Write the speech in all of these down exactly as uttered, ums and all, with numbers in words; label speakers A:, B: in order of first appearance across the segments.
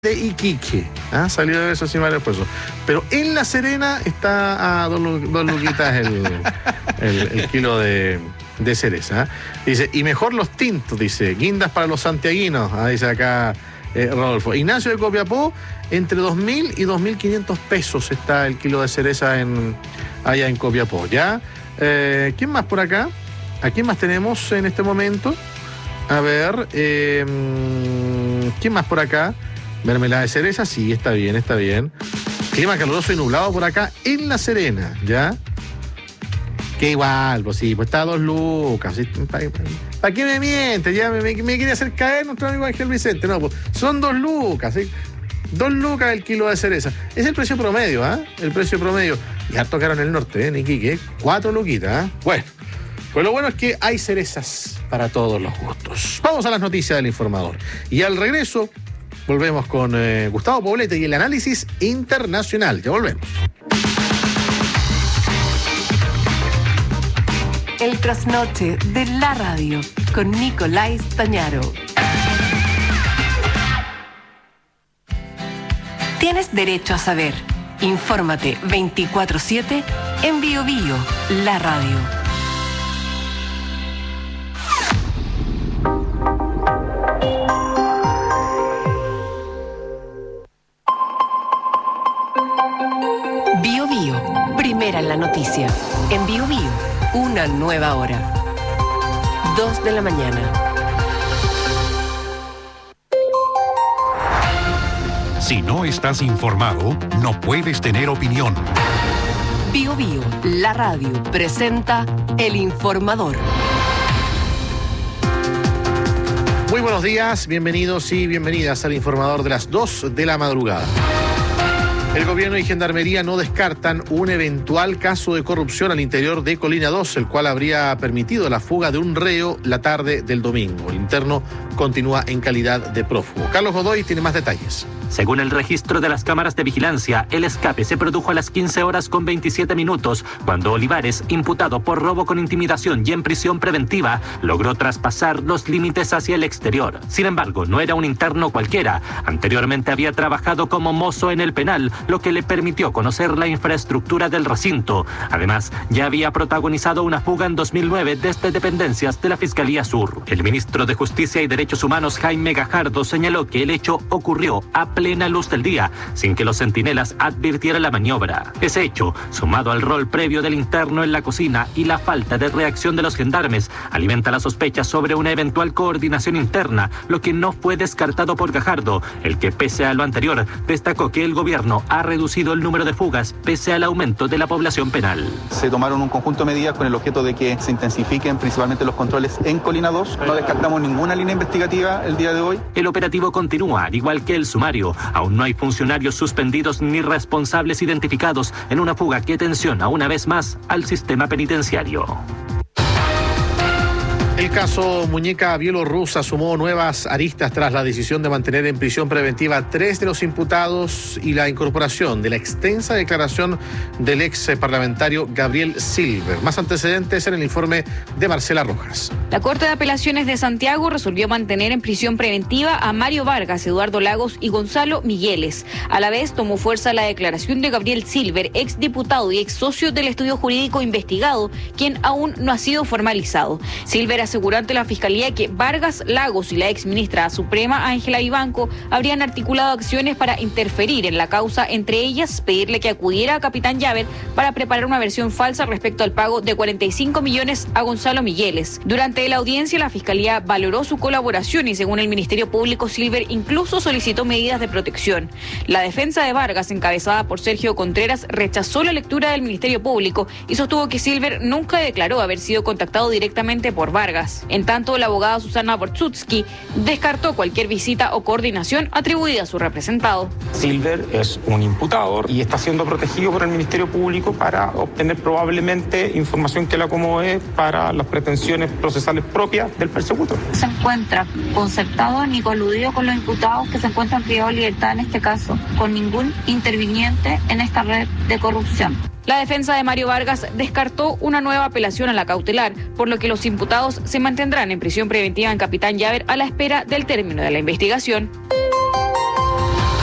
A: de Iquique, ¿ah? Salió de eso sin varios pesos. Pero en La Serena está a dos, dos luquitas el, el, el kilo de, de cereza. ¿Ah? Dice, y mejor los tintos, dice, guindas para los santiaguinos, ¿ah? Dice acá eh, Rodolfo. Ignacio de Copiapó, entre dos mil y dos mil quinientos pesos está el kilo de cereza en, allá en Copiapó, ¿ya? Eh, ¿Quién más por acá? ¿A quién más tenemos en este momento? A ver, eh, ¿quién más por acá? Mermelada de cereza, sí, está bien, está bien. Clima caluroso y nublado por acá en La Serena, ¿ya? Que igual, pues sí, pues está a dos lucas. ¿Sí? ¿Para pa, qué me miente? Ya me, me, me quiere hacer caer nuestro amigo Ángel Vicente. No, pues son dos lucas, ¿sí? Dos lucas el kilo de cereza. Es el precio promedio, ¿ah? ¿eh? El precio promedio. Y harto caro en el norte, ¿eh? En Iquique, cuatro luquitas, ¿eh? Bueno, pues lo bueno es que hay cerezas para todos los gustos. Vamos a las noticias del informador. Y al regreso volvemos con eh, Gustavo Poblete y el análisis internacional. Ya volvemos.
B: El trasnoche de la radio con Nicolás Tañaro. Tienes derecho a saber. Infórmate veinticuatro siete en Bio Bio, la radio. Bio Bio, primera en la noticia. En Bio Bio, una nueva hora. Dos de la mañana.
C: Si no estás informado, no puedes tener opinión.
B: Bio Bio, la radio, presenta El Informador.
A: Muy buenos días, bienvenidos y bienvenidas al Informador de las dos de la madrugada. El gobierno y Gendarmería no descartan un eventual caso de corrupción al interior de Colina dos, el cual habría permitido la fuga de un reo la tarde del domingo. El interno continúa en calidad de prófugo. Carlos Godoy tiene más detalles.
D: Según el registro de las cámaras de vigilancia, el escape se produjo a las quince horas con veintisiete minutos, cuando Olivares, imputado por robo con intimidación y en prisión preventiva, logró traspasar los límites hacia el exterior. Sin embargo, no era un interno cualquiera. Anteriormente había trabajado como mozo en el penal, lo que le permitió conocer la infraestructura del recinto. Además, ya había protagonizado una fuga en dos mil nueve desde dependencias de la Fiscalía Sur. El ministro de Justicia y Derechos Humanos, Jaime Gajardo, señaló que el hecho ocurrió a plena luz del día, sin que los centinelas advirtieran la maniobra. Ese hecho, sumado al rol previo del interno en la cocina y la falta de reacción de los gendarmes, alimenta la sospecha sobre una eventual coordinación interna, lo que no fue descartado por Gajardo, el que, pese a lo anterior, destacó que el gobierno ha reducido el número de fugas pese al aumento de la población penal.
E: Se tomaron un conjunto de medidas con el objeto de que se intensifiquen principalmente los controles en Colina dos. No descartamos ninguna línea investigativa el día de hoy.
D: El operativo continúa, al igual que el sumario. Aún no hay funcionarios suspendidos ni responsables identificados en una fuga que tensiona una vez más al sistema penitenciario.
A: El caso Muñeca Bielorrusa sumó nuevas aristas tras la decisión de mantener en prisión preventiva a tres de los imputados y la incorporación de la extensa declaración del ex parlamentario Gabriel Silver. Más antecedentes en el informe de Marcela Rojas.
F: La Corte de Apelaciones de Santiago resolvió mantener en prisión preventiva a Mario Vargas, Eduardo Lagos y Gonzalo Migueles. A la vez tomó fuerza la declaración de Gabriel Silver, ex diputado y ex socio del estudio jurídico investigado, quien aún no ha sido formalizado. Silver aseguró ante la Fiscalía que Vargas, Lagos y la exministra suprema Ángela Vivanco habrían articulado acciones para interferir en la causa, entre ellas pedirle que acudiera a Capitán Llaver para preparar una versión falsa respecto al pago de cuarenta y cinco millones a Gonzalo Migueles. Durante la audiencia, la Fiscalía valoró su colaboración y, según el Ministerio Público, Silver incluso solicitó medidas de protección. La defensa de Vargas, encabezada por Sergio Contreras, rechazó la lectura del Ministerio Público y sostuvo que Silver nunca declaró haber sido contactado directamente por Vargas. En tanto, la abogada Susana Bortzutsky descartó cualquier visita o coordinación atribuida a su representado.
G: Silver es un imputado y está siendo protegido por el Ministerio Público para obtener probablemente información que le acomode para las pretensiones procesales propias del persecutor.
H: Se encuentra concertado ni coludido con los imputados que se encuentran privados de libertad en este caso, con ningún interviniente en esta red de corrupción.
F: La defensa de Mario Vargas descartó una nueva apelación a la cautelar, por lo que los imputados se mantendrán en prisión preventiva en Capitán Llaver a la espera del término de la investigación.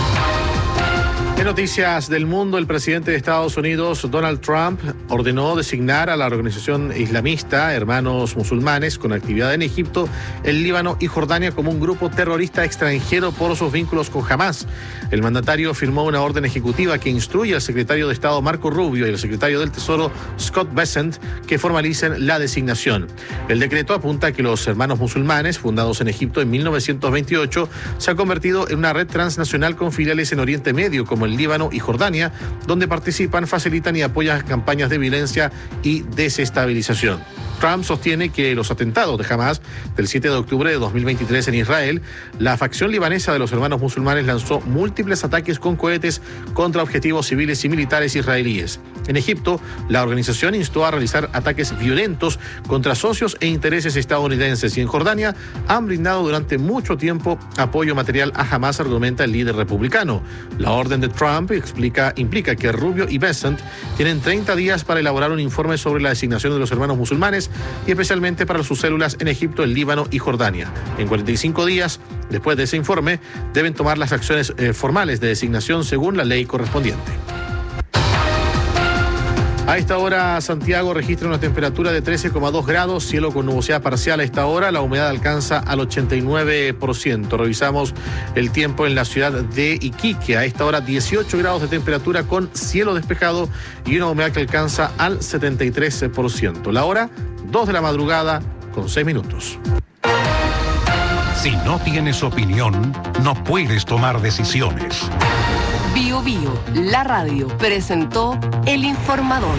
A: En noticias del mundo, el presidente de Estados Unidos, Donald Trump, ordenó designar a la organización islamista Hermanos Musulmanes con actividad en Egipto, el Líbano y Jordania como un grupo terrorista extranjero por sus vínculos con Hamás. El mandatario firmó una orden ejecutiva que instruye al secretario de Estado Marco Rubio y al secretario del Tesoro Scott Bessent que formalicen la designación. El decreto apunta a que los Hermanos Musulmanes, fundados en Egipto en mil novecientos veintiocho, se ha convertido en una red transnacional con filiales en Oriente Medio como el Líbano y Jordania, donde participan, facilitan y apoyan campañas de violencia y desestabilización. Trump sostiene que los atentados de Hamás del siete de octubre de dos mil veintitrés en Israel, la facción libanesa de los Hermanos Musulmanes lanzó múltiples ataques con cohetes contra objetivos civiles y militares israelíes. En Egipto, la organización instó a realizar ataques violentos contra socios e intereses estadounidenses, y en Jordania han brindado durante mucho tiempo apoyo material a Hamás, argumenta el líder republicano. La orden de Trump explica, implica que Rubio y Bessent tienen treinta días para elaborar un informe sobre la designación de los Hermanos Musulmanes y especialmente para sus células en Egipto, el Líbano y Jordania. En cuarenta y cinco días, después de ese informe, deben tomar las acciones eh, formales de designación según la ley correspondiente. A esta hora, Santiago registra una temperatura de trece coma dos grados, cielo con nubosidad parcial a esta hora, la humedad alcanza al ochenta y nueve por ciento. Revisamos el tiempo en la ciudad de Iquique. A esta hora, dieciocho grados de temperatura con cielo despejado y una humedad que alcanza al setenta y tres por ciento. La hora, dos de la madrugada con seis minutos.
C: Si no tienes opinión, no puedes tomar decisiones.
B: Bio Bio, la radio, presentó El Informador.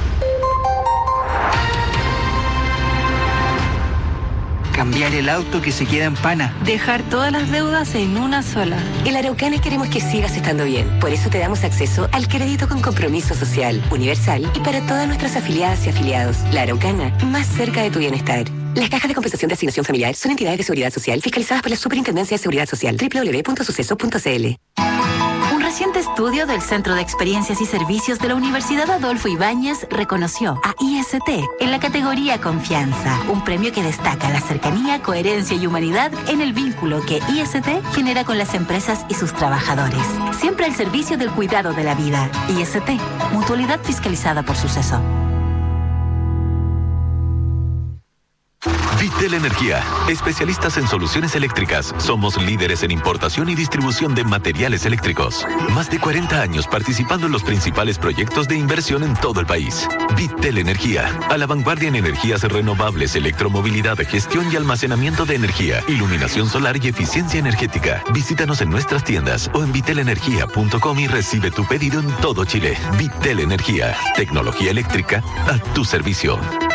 I: Cambiar el auto que se queda en pana.
J: Dejar todas las deudas en una sola.
K: En la Araucana queremos que sigas estando bien. Por eso te damos acceso al crédito con compromiso social, universal y para todas nuestras afiliadas y afiliados. La Araucana, más cerca de tu bienestar. Las cajas de compensación de asignación familiar son entidades de seguridad social fiscalizadas por la Superintendencia de Seguridad Social. doble u doble u doble u punto suceso punto c l.
J: Un reciente estudio del Centro de Experiencias y Servicios de la Universidad Adolfo Ibáñez reconoció a I S T en la categoría Confianza, un premio que destaca la cercanía, coherencia y humanidad en el vínculo que I S T genera con las empresas y sus trabajadores. Siempre al servicio del cuidado de la vida. I S T, mutualidad fiscalizada por Suceso.
L: Vitel Energía, especialistas en soluciones eléctricas. Somos líderes en importación y distribución de materiales eléctricos. Más de cuarenta años participando en los principales proyectos de inversión en todo el país. Vitel Energía, a la vanguardia en energías renovables, electromovilidad, gestión y almacenamiento de energía, iluminación solar y eficiencia energética. Visítanos en nuestras tiendas o en vitel energía punto com y recibe tu pedido en todo Chile. Vitel Energía, tecnología eléctrica a tu servicio.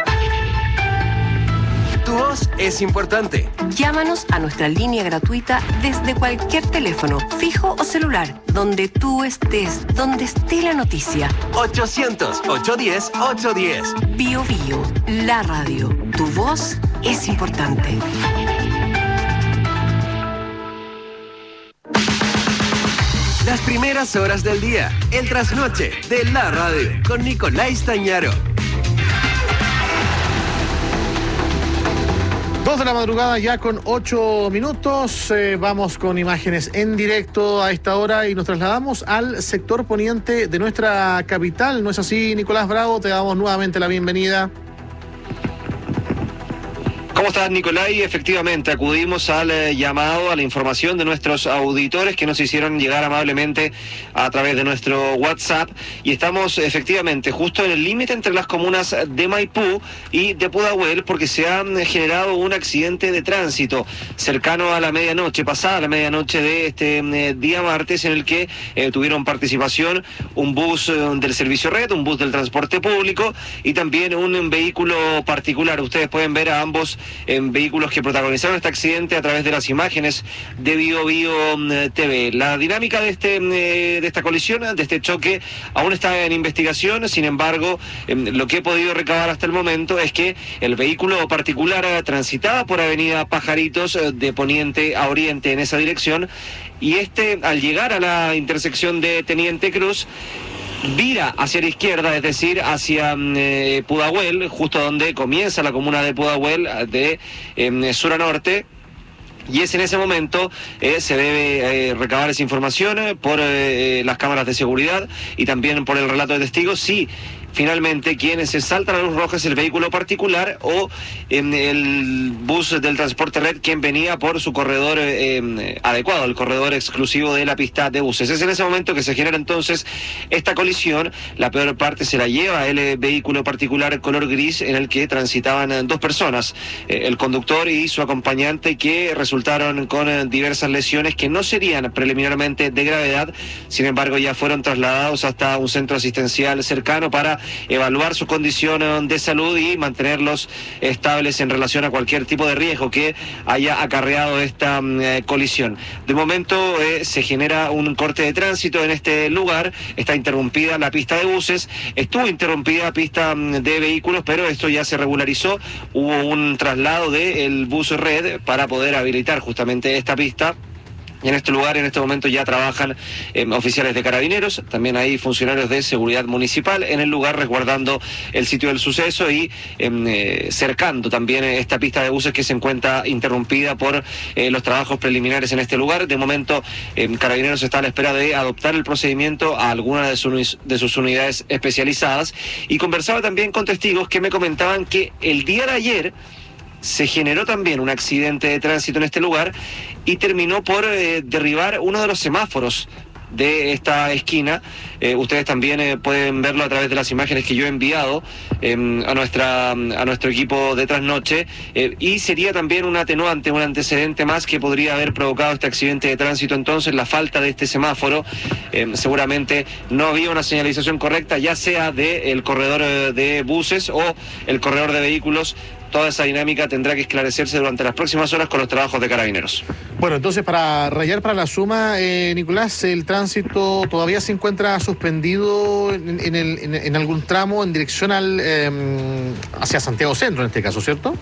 M: Tu voz es importante.
B: Llámanos a nuestra línea gratuita desde cualquier teléfono, fijo o celular, donde tú estés, donde esté la noticia.
M: ochocientos, ochocientos diez, ochocientos diez.
B: Bio Bio, la radio. Tu voz es importante.
M: Las primeras horas del día, el trasnoche de la radio, con Nicolás Tañaro.
A: Dos de la madrugada ya con ocho minutos, eh, vamos con imágenes en directo a esta hora y nos trasladamos al sector poniente de nuestra capital. ¿No es así, Nicolás Bravo? Te damos nuevamente la bienvenida.
N: ¿Cómo estás, Nicolai? Efectivamente, acudimos al eh, llamado, a la información de nuestros auditores que nos hicieron llegar amablemente a través de nuestro WhatsApp, y estamos efectivamente justo en el límite entre las comunas de Maipú y de Pudahuel, porque se ha generado un accidente de tránsito cercano a la medianoche, pasada la medianoche de este eh, día martes, en el que eh, tuvieron participación un bus eh, del servicio Red, un bus del transporte público y también un, un vehículo particular. Ustedes pueden ver a ambos en vehículos que protagonizaron este accidente a través de las imágenes de Bio Bio T V. La dinámica de este de esta colisión, de este choque, aún está en investigación. Sin embargo, lo que he podido recabar hasta el momento es que el vehículo particular transitaba por avenida Pajaritos de poniente a oriente en esa dirección, y este, al llegar a la intersección de Teniente Cruz, vira hacia la izquierda, es decir, hacia eh, Pudahuel, justo donde comienza la comuna de Pudahuel, de eh, sur a norte, Y es en ese momento eh, se debe eh, recabar esa información eh, por eh, las cámaras de seguridad y también por el relato de testigos. Sí, finalmente quienes se saltan a luz roja es el vehículo particular o en el bus del transporte red quien venía por su corredor eh, adecuado, el corredor exclusivo de la pista de buses. Es en ese momento que se genera entonces esta colisión. La peor parte se la lleva el vehículo particular color gris en el que transitaban dos personas, eh, el conductor y su acompañante, que resultaron con eh, diversas lesiones que no serían preliminarmente de gravedad. Sin embargo, ya fueron trasladados hasta un centro asistencial cercano para evaluar su condición de salud y mantenerlos estables en relación a cualquier tipo de riesgo que haya acarreado esta eh, colisión. De momento eh, se genera un corte de tránsito en este lugar. Está interrumpida la pista de buses, estuvo interrumpida la pista de vehículos, pero esto ya se regularizó. Hubo un traslado del bus red para poder habilitar justamente esta pista. Y en este lugar, en este momento, ya trabajan eh, oficiales de carabineros, también hay funcionarios de seguridad municipal en el lugar resguardando el sitio del suceso y eh, cercando también esta pista de buses que se encuentra interrumpida por eh, los trabajos preliminares en este lugar. De momento, eh, Carabineros está a la espera de adoptar el procedimiento a alguna de, su, de sus unidades especializadas. Y conversaba también con testigos que me comentaban que el día de ayer se generó también un accidente de tránsito en este lugar y terminó por eh, derribar uno de los semáforos de esta esquina. Eh, ustedes también eh, pueden verlo a través de las imágenes que yo he enviado eh, a nuestra a nuestro equipo de Trasnoche, eh, y sería también un atenuante, un antecedente más que podría haber provocado este accidente de tránsito. Entonces, la falta de este semáforo, eh, seguramente no había una señalización correcta, ya sea del corredor eh, de buses o el corredor de vehículos. Toda esa dinámica tendrá que esclarecerse durante las próximas horas con los trabajos de Carabineros.
A: Bueno, entonces, para rayar para la suma, eh, Nicolás, el tránsito todavía se encuentra suspendido en, en, el, en, en algún tramo en dirección al eh, hacia Santiago Centro, en este caso, ¿cierto?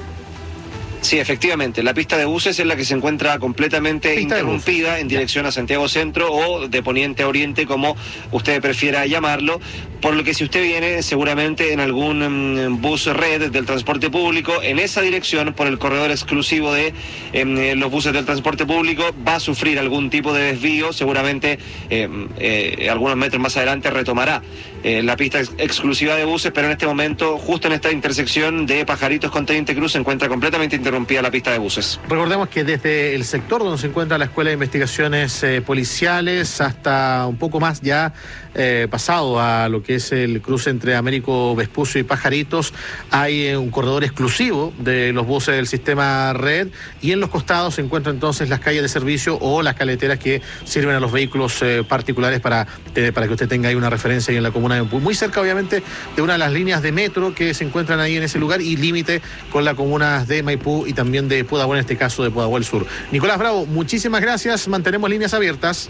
N: Sí, efectivamente, la pista de buses es la que se encuentra completamente pista interrumpida en dirección a Santiago Centro o de poniente a oriente, como usted prefiera llamarlo, por lo que si usted viene seguramente en algún um, bus red del transporte público en esa dirección, por el corredor exclusivo de eh, los buses del transporte público, va a sufrir algún tipo de desvío. Seguramente eh, eh, algunos metros más adelante retomará eh, la pista ex exclusiva de buses, pero en este momento, justo en esta intersección de Pajaritos con Teniente Cruz, se encuentra completamente interrumpida rompía la pista de buses.
A: Recordemos que desde el sector donde se encuentra la Escuela de Investigaciones eh, Policiales hasta un poco más ya eh, pasado a lo que es el cruce entre Américo Vespucio y Pajaritos, hay eh, un corredor exclusivo de los buses del sistema red, y en los costados se encuentran entonces las calles de servicio o las caleteras que sirven a los vehículos eh, particulares, para, eh, para que usted tenga ahí una referencia ahí en la comuna de Maipú, muy cerca obviamente de una de las líneas de metro que se encuentran ahí en ese lugar, y límite con la comuna de Maipú y también de Pudahuel, en este caso de Pudahuel Sur. Nicolás Bravo, muchísimas gracias, mantenemos líneas abiertas.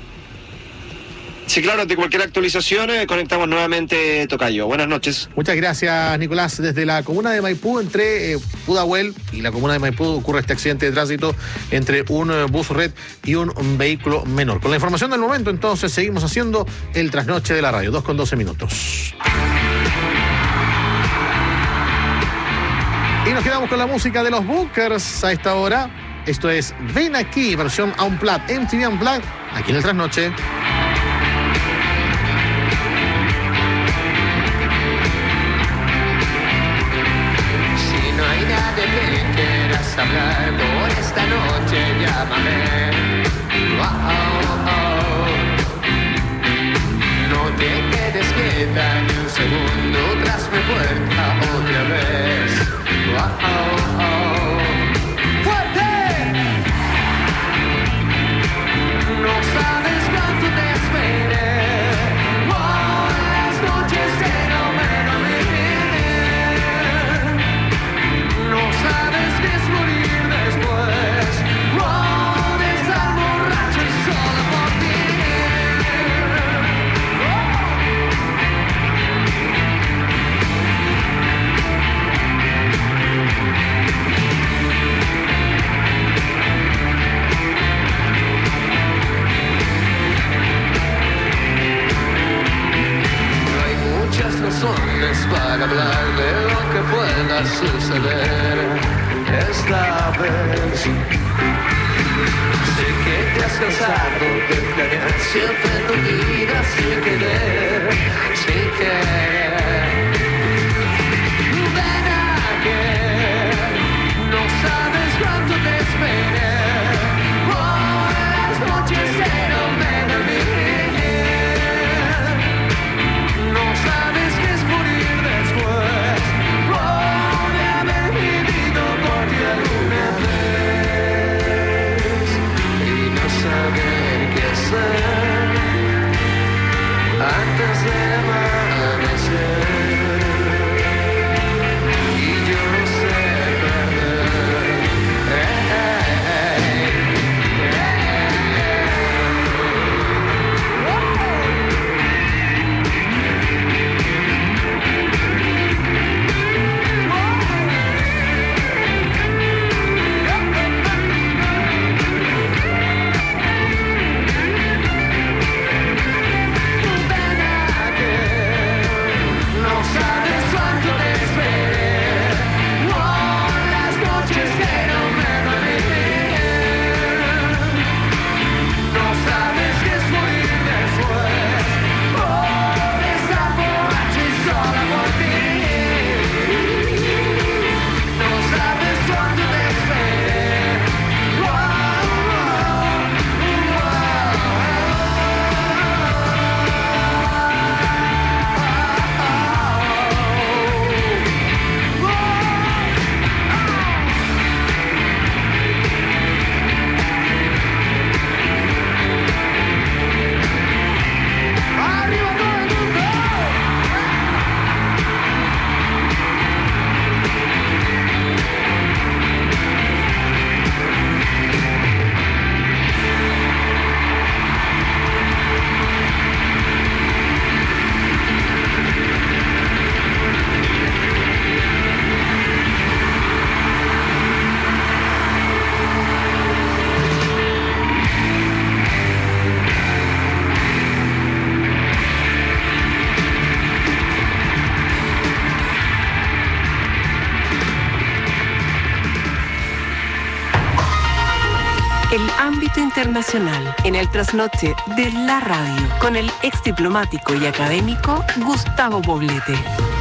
N: Sí, claro, ante cualquier actualización eh, conectamos nuevamente Tocayo. Buenas noches.
A: Muchas gracias, Nicolás. Desde la comuna de Maipú, entre eh, Pudahuel y la comuna de Maipú, ocurre este accidente de tránsito entre un eh, bus red y un, un vehículo menor. Con la información del momento, entonces, seguimos haciendo el trasnoche de la radio, dos con doce minutos. Y nos quedamos con la música de los Bunkers a esta hora. Esto es Ven Aquí, versión Unplugged, M T V Unplugged, aquí en el Trasnoche.
O: Si no hay nadie que quieras hablar por esta noche, llámame. Oh, oh, oh. No te quedes quieta ni un segundo tras mi puerta otra vez. Oh, oh, oh. ¡Fuerte! No sabes cuánto te esperé. Oh, las noches no me dormiré. No sabes qué es morir después. Oh, de estar borracho y solo por ti. Razones para hablar de lo que pueda suceder. esta vez. Sé que te has cansado de planear siempre tu vida sin querer, sin querer. Ven aquí, no sabes cuánto te esperé. Por las noches eran menos vivir. No sabes qué es morir después, por haber vivido por ti alguna vez y no saber qué hacer antes de amanecer. Y yo no sé perder. Eh, eh, no sabes cuánto te esperé, por las noches que no me dormí. No sabes qué es morir después, por estar borracho y sola por ti. No sabes cuánto te esperé. ¡Arriba todo el mundo!
B: El ámbito internacional en el trasnoche de la radio con el ex diplomático y académico Gustavo Poblete.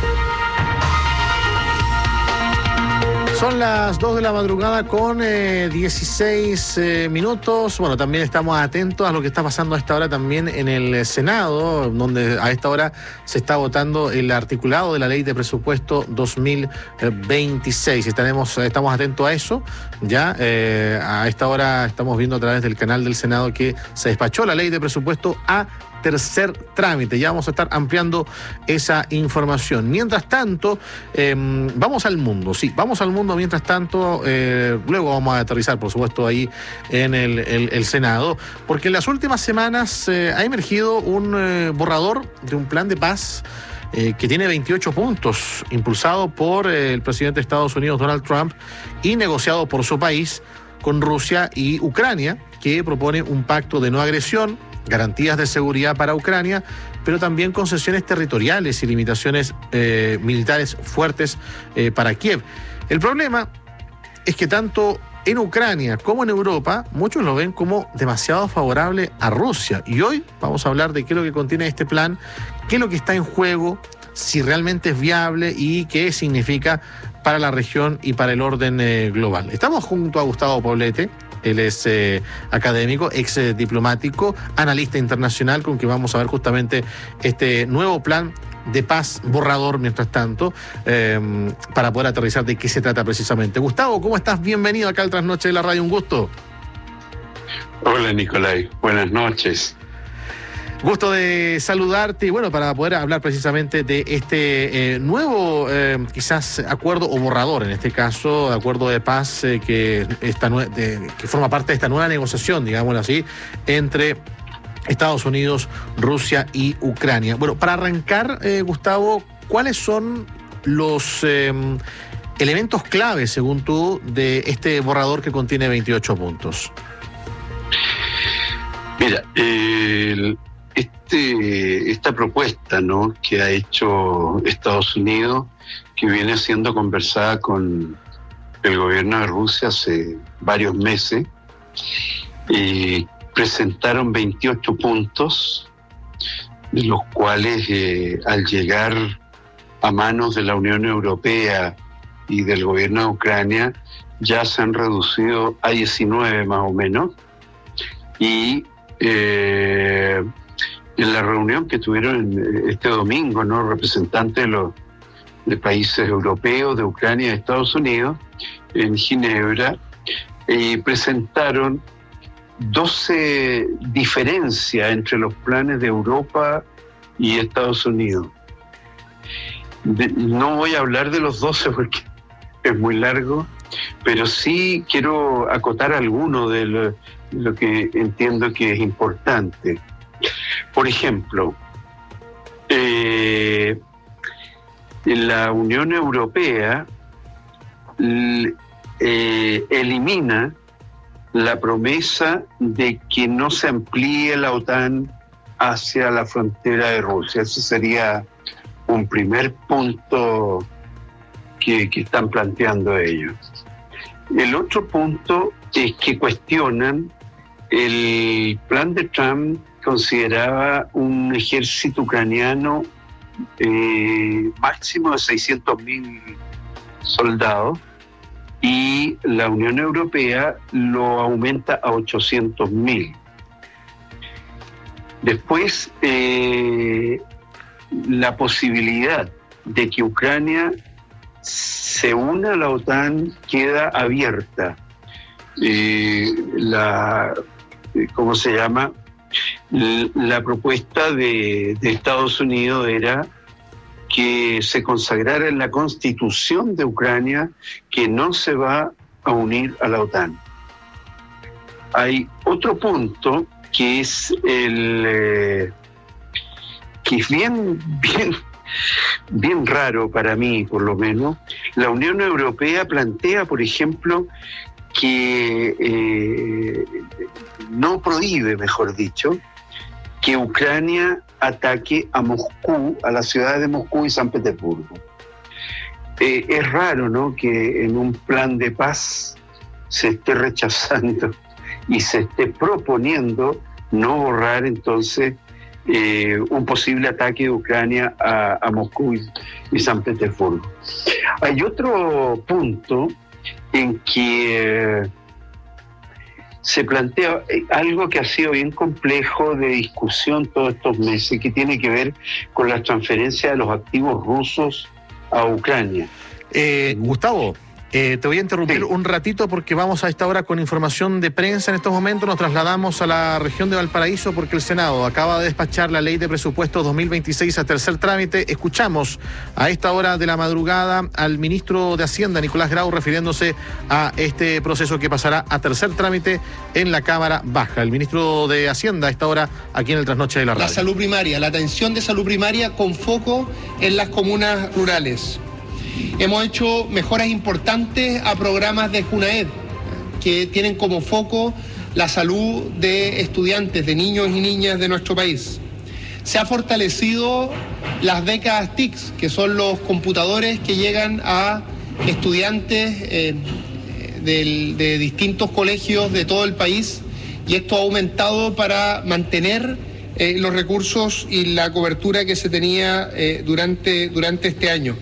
A: Son las dos de la madrugada con eh, dieciséis eh, minutos. Bueno, también estamos atentos a lo que está pasando a esta hora también en el Senado, donde a esta hora se está votando el articulado de la Ley de Presupuesto dos mil veintiséis. Estaremos, estamos atentos a eso. Ya eh, a esta hora estamos viendo a través del canal del Senado que se despachó la Ley de Presupuesto a tercer trámite. Ya vamos a estar ampliando esa información. Mientras tanto, eh, vamos al mundo. Sí, vamos al mundo mientras tanto. Eh, luego vamos a aterrizar, por supuesto, ahí en el, el, el Senado, porque en las últimas semanas eh, ha emergido un eh, borrador de un plan de paz Eh, que tiene veintiocho puntos, impulsado por eh, el presidente de Estados Unidos, Donald Trump, y negociado por su país con Rusia y Ucrania, que propone un pacto de no agresión, garantías de seguridad para Ucrania, pero también concesiones territoriales y limitaciones eh, militares fuertes eh, para Kiev. El problema es que tanto en Ucrania como en Europa, muchos lo ven como demasiado favorable a Rusia. Y hoy vamos a hablar de qué es lo que contiene este plan, qué es lo que está en juego, si realmente es viable y qué significa para la región y para el orden eh, global. Estamos junto a Gustavo Poblete. Él es eh, académico, ex eh, diplomático, analista internacional, con quien vamos a ver justamente este nuevo plan de paz borrador, mientras tanto, eh, para poder aterrizar de qué se trata precisamente. Gustavo, ¿cómo estás? Bienvenido acá al Trasnoche de la Radio, un gusto.
P: Hola, Nicolai, buenas noches.
A: Gusto de saludarte y bueno, para poder hablar precisamente de este eh, nuevo, eh, quizás acuerdo o borrador, en este caso, acuerdo de paz eh, que, esta nue- de, que forma parte de esta nueva negociación, digámoslo así, entre Estados Unidos, Rusia y Ucrania. Bueno, para arrancar, eh, Gustavo, ¿cuáles son los eh, elementos clave, según tú, de este borrador que contiene veintiocho puntos?
P: Mira, el... Este, esta propuesta, ¿no?, que ha hecho Estados Unidos, que viene siendo conversada con, el gobierno de Rusia hace varios meses y presentaron veintiocho puntos, de los cuales eh, al llegar a manos de la Unión Europea y del gobierno de Ucrania ya se han reducido a diecinueve más o menos. Y eh, en la reunión que tuvieron este domingo, ¿no?, representantes de los de países europeos, de Ucrania y de Estados Unidos, en Ginebra, eh, presentaron doce diferencias entre los planes de Europa y Estados Unidos. De, no voy a hablar de los doce porque es muy largo, pero sí quiero acotar alguno de lo, lo que entiendo que es importante. Por ejemplo, eh, la Unión Europea eh, elimina la promesa de que no se amplíe la OTAN hacia la frontera de Rusia. Ese sería un primer punto que, que están planteando ellos. El otro punto es que cuestionan el plan de Trump. Consideraba un ejército ucraniano eh, máximo de seiscientos mil soldados y la Unión Europea lo aumenta a ochocientos mil. Después, eh, la posibilidad de que Ucrania se una a la OTAN queda abierta. Eh, la, ¿cómo se llama? La propuesta de, de Estados Unidos era que se consagrara en la Constitución de Ucrania que no se va a unir a la OTAN. Hay otro punto que es el eh, que es bien, bien, bien raro para mí, por lo menos. La Unión Europea plantea, por ejemplo, que eh, no prohíbe, mejor dicho, que Ucrania ataque a Moscú, a las ciudades de Moscú y San Petersburgo. Eh, es raro, ¿no?, que en un plan de paz se esté rechazando y se esté proponiendo no borrar entonces eh, un posible ataque de Ucrania a, a Moscú y, y San Petersburgo. Hay otro punto en que eh, se plantea algo que ha sido bien complejo de discusión todos estos meses, que tiene que ver con la transferencia de los activos rusos a Ucrania.
A: Eh, Gustavo, eh, te voy a interrumpir sí. un ratito porque vamos a esta hora con información de prensa. En estos momentos nos trasladamos a la región de Valparaíso porque el Senado acaba de despachar la ley de presupuestos dos mil veintiséis a tercer trámite. Escuchamos a esta hora de la madrugada al ministro de Hacienda, Nicolás Grau, refiriéndose a este proceso que pasará a tercer trámite en la Cámara Baja. El ministro de Hacienda a esta hora aquí en el Trasnoche de la Radio.
Q: La salud primaria, la atención de salud primaria con foco en las comunas rurales. Hemos hecho mejoras importantes a programas de CUNAED que tienen como foco la salud de estudiantes, de niños y niñas de nuestro país. Se ha fortalecido las becas T I C S, que son los computadores que llegan a estudiantes eh, de, de distintos colegios de todo el país, y esto ha aumentado para mantener eh, los recursos y la cobertura que se tenía eh, durante, durante este año.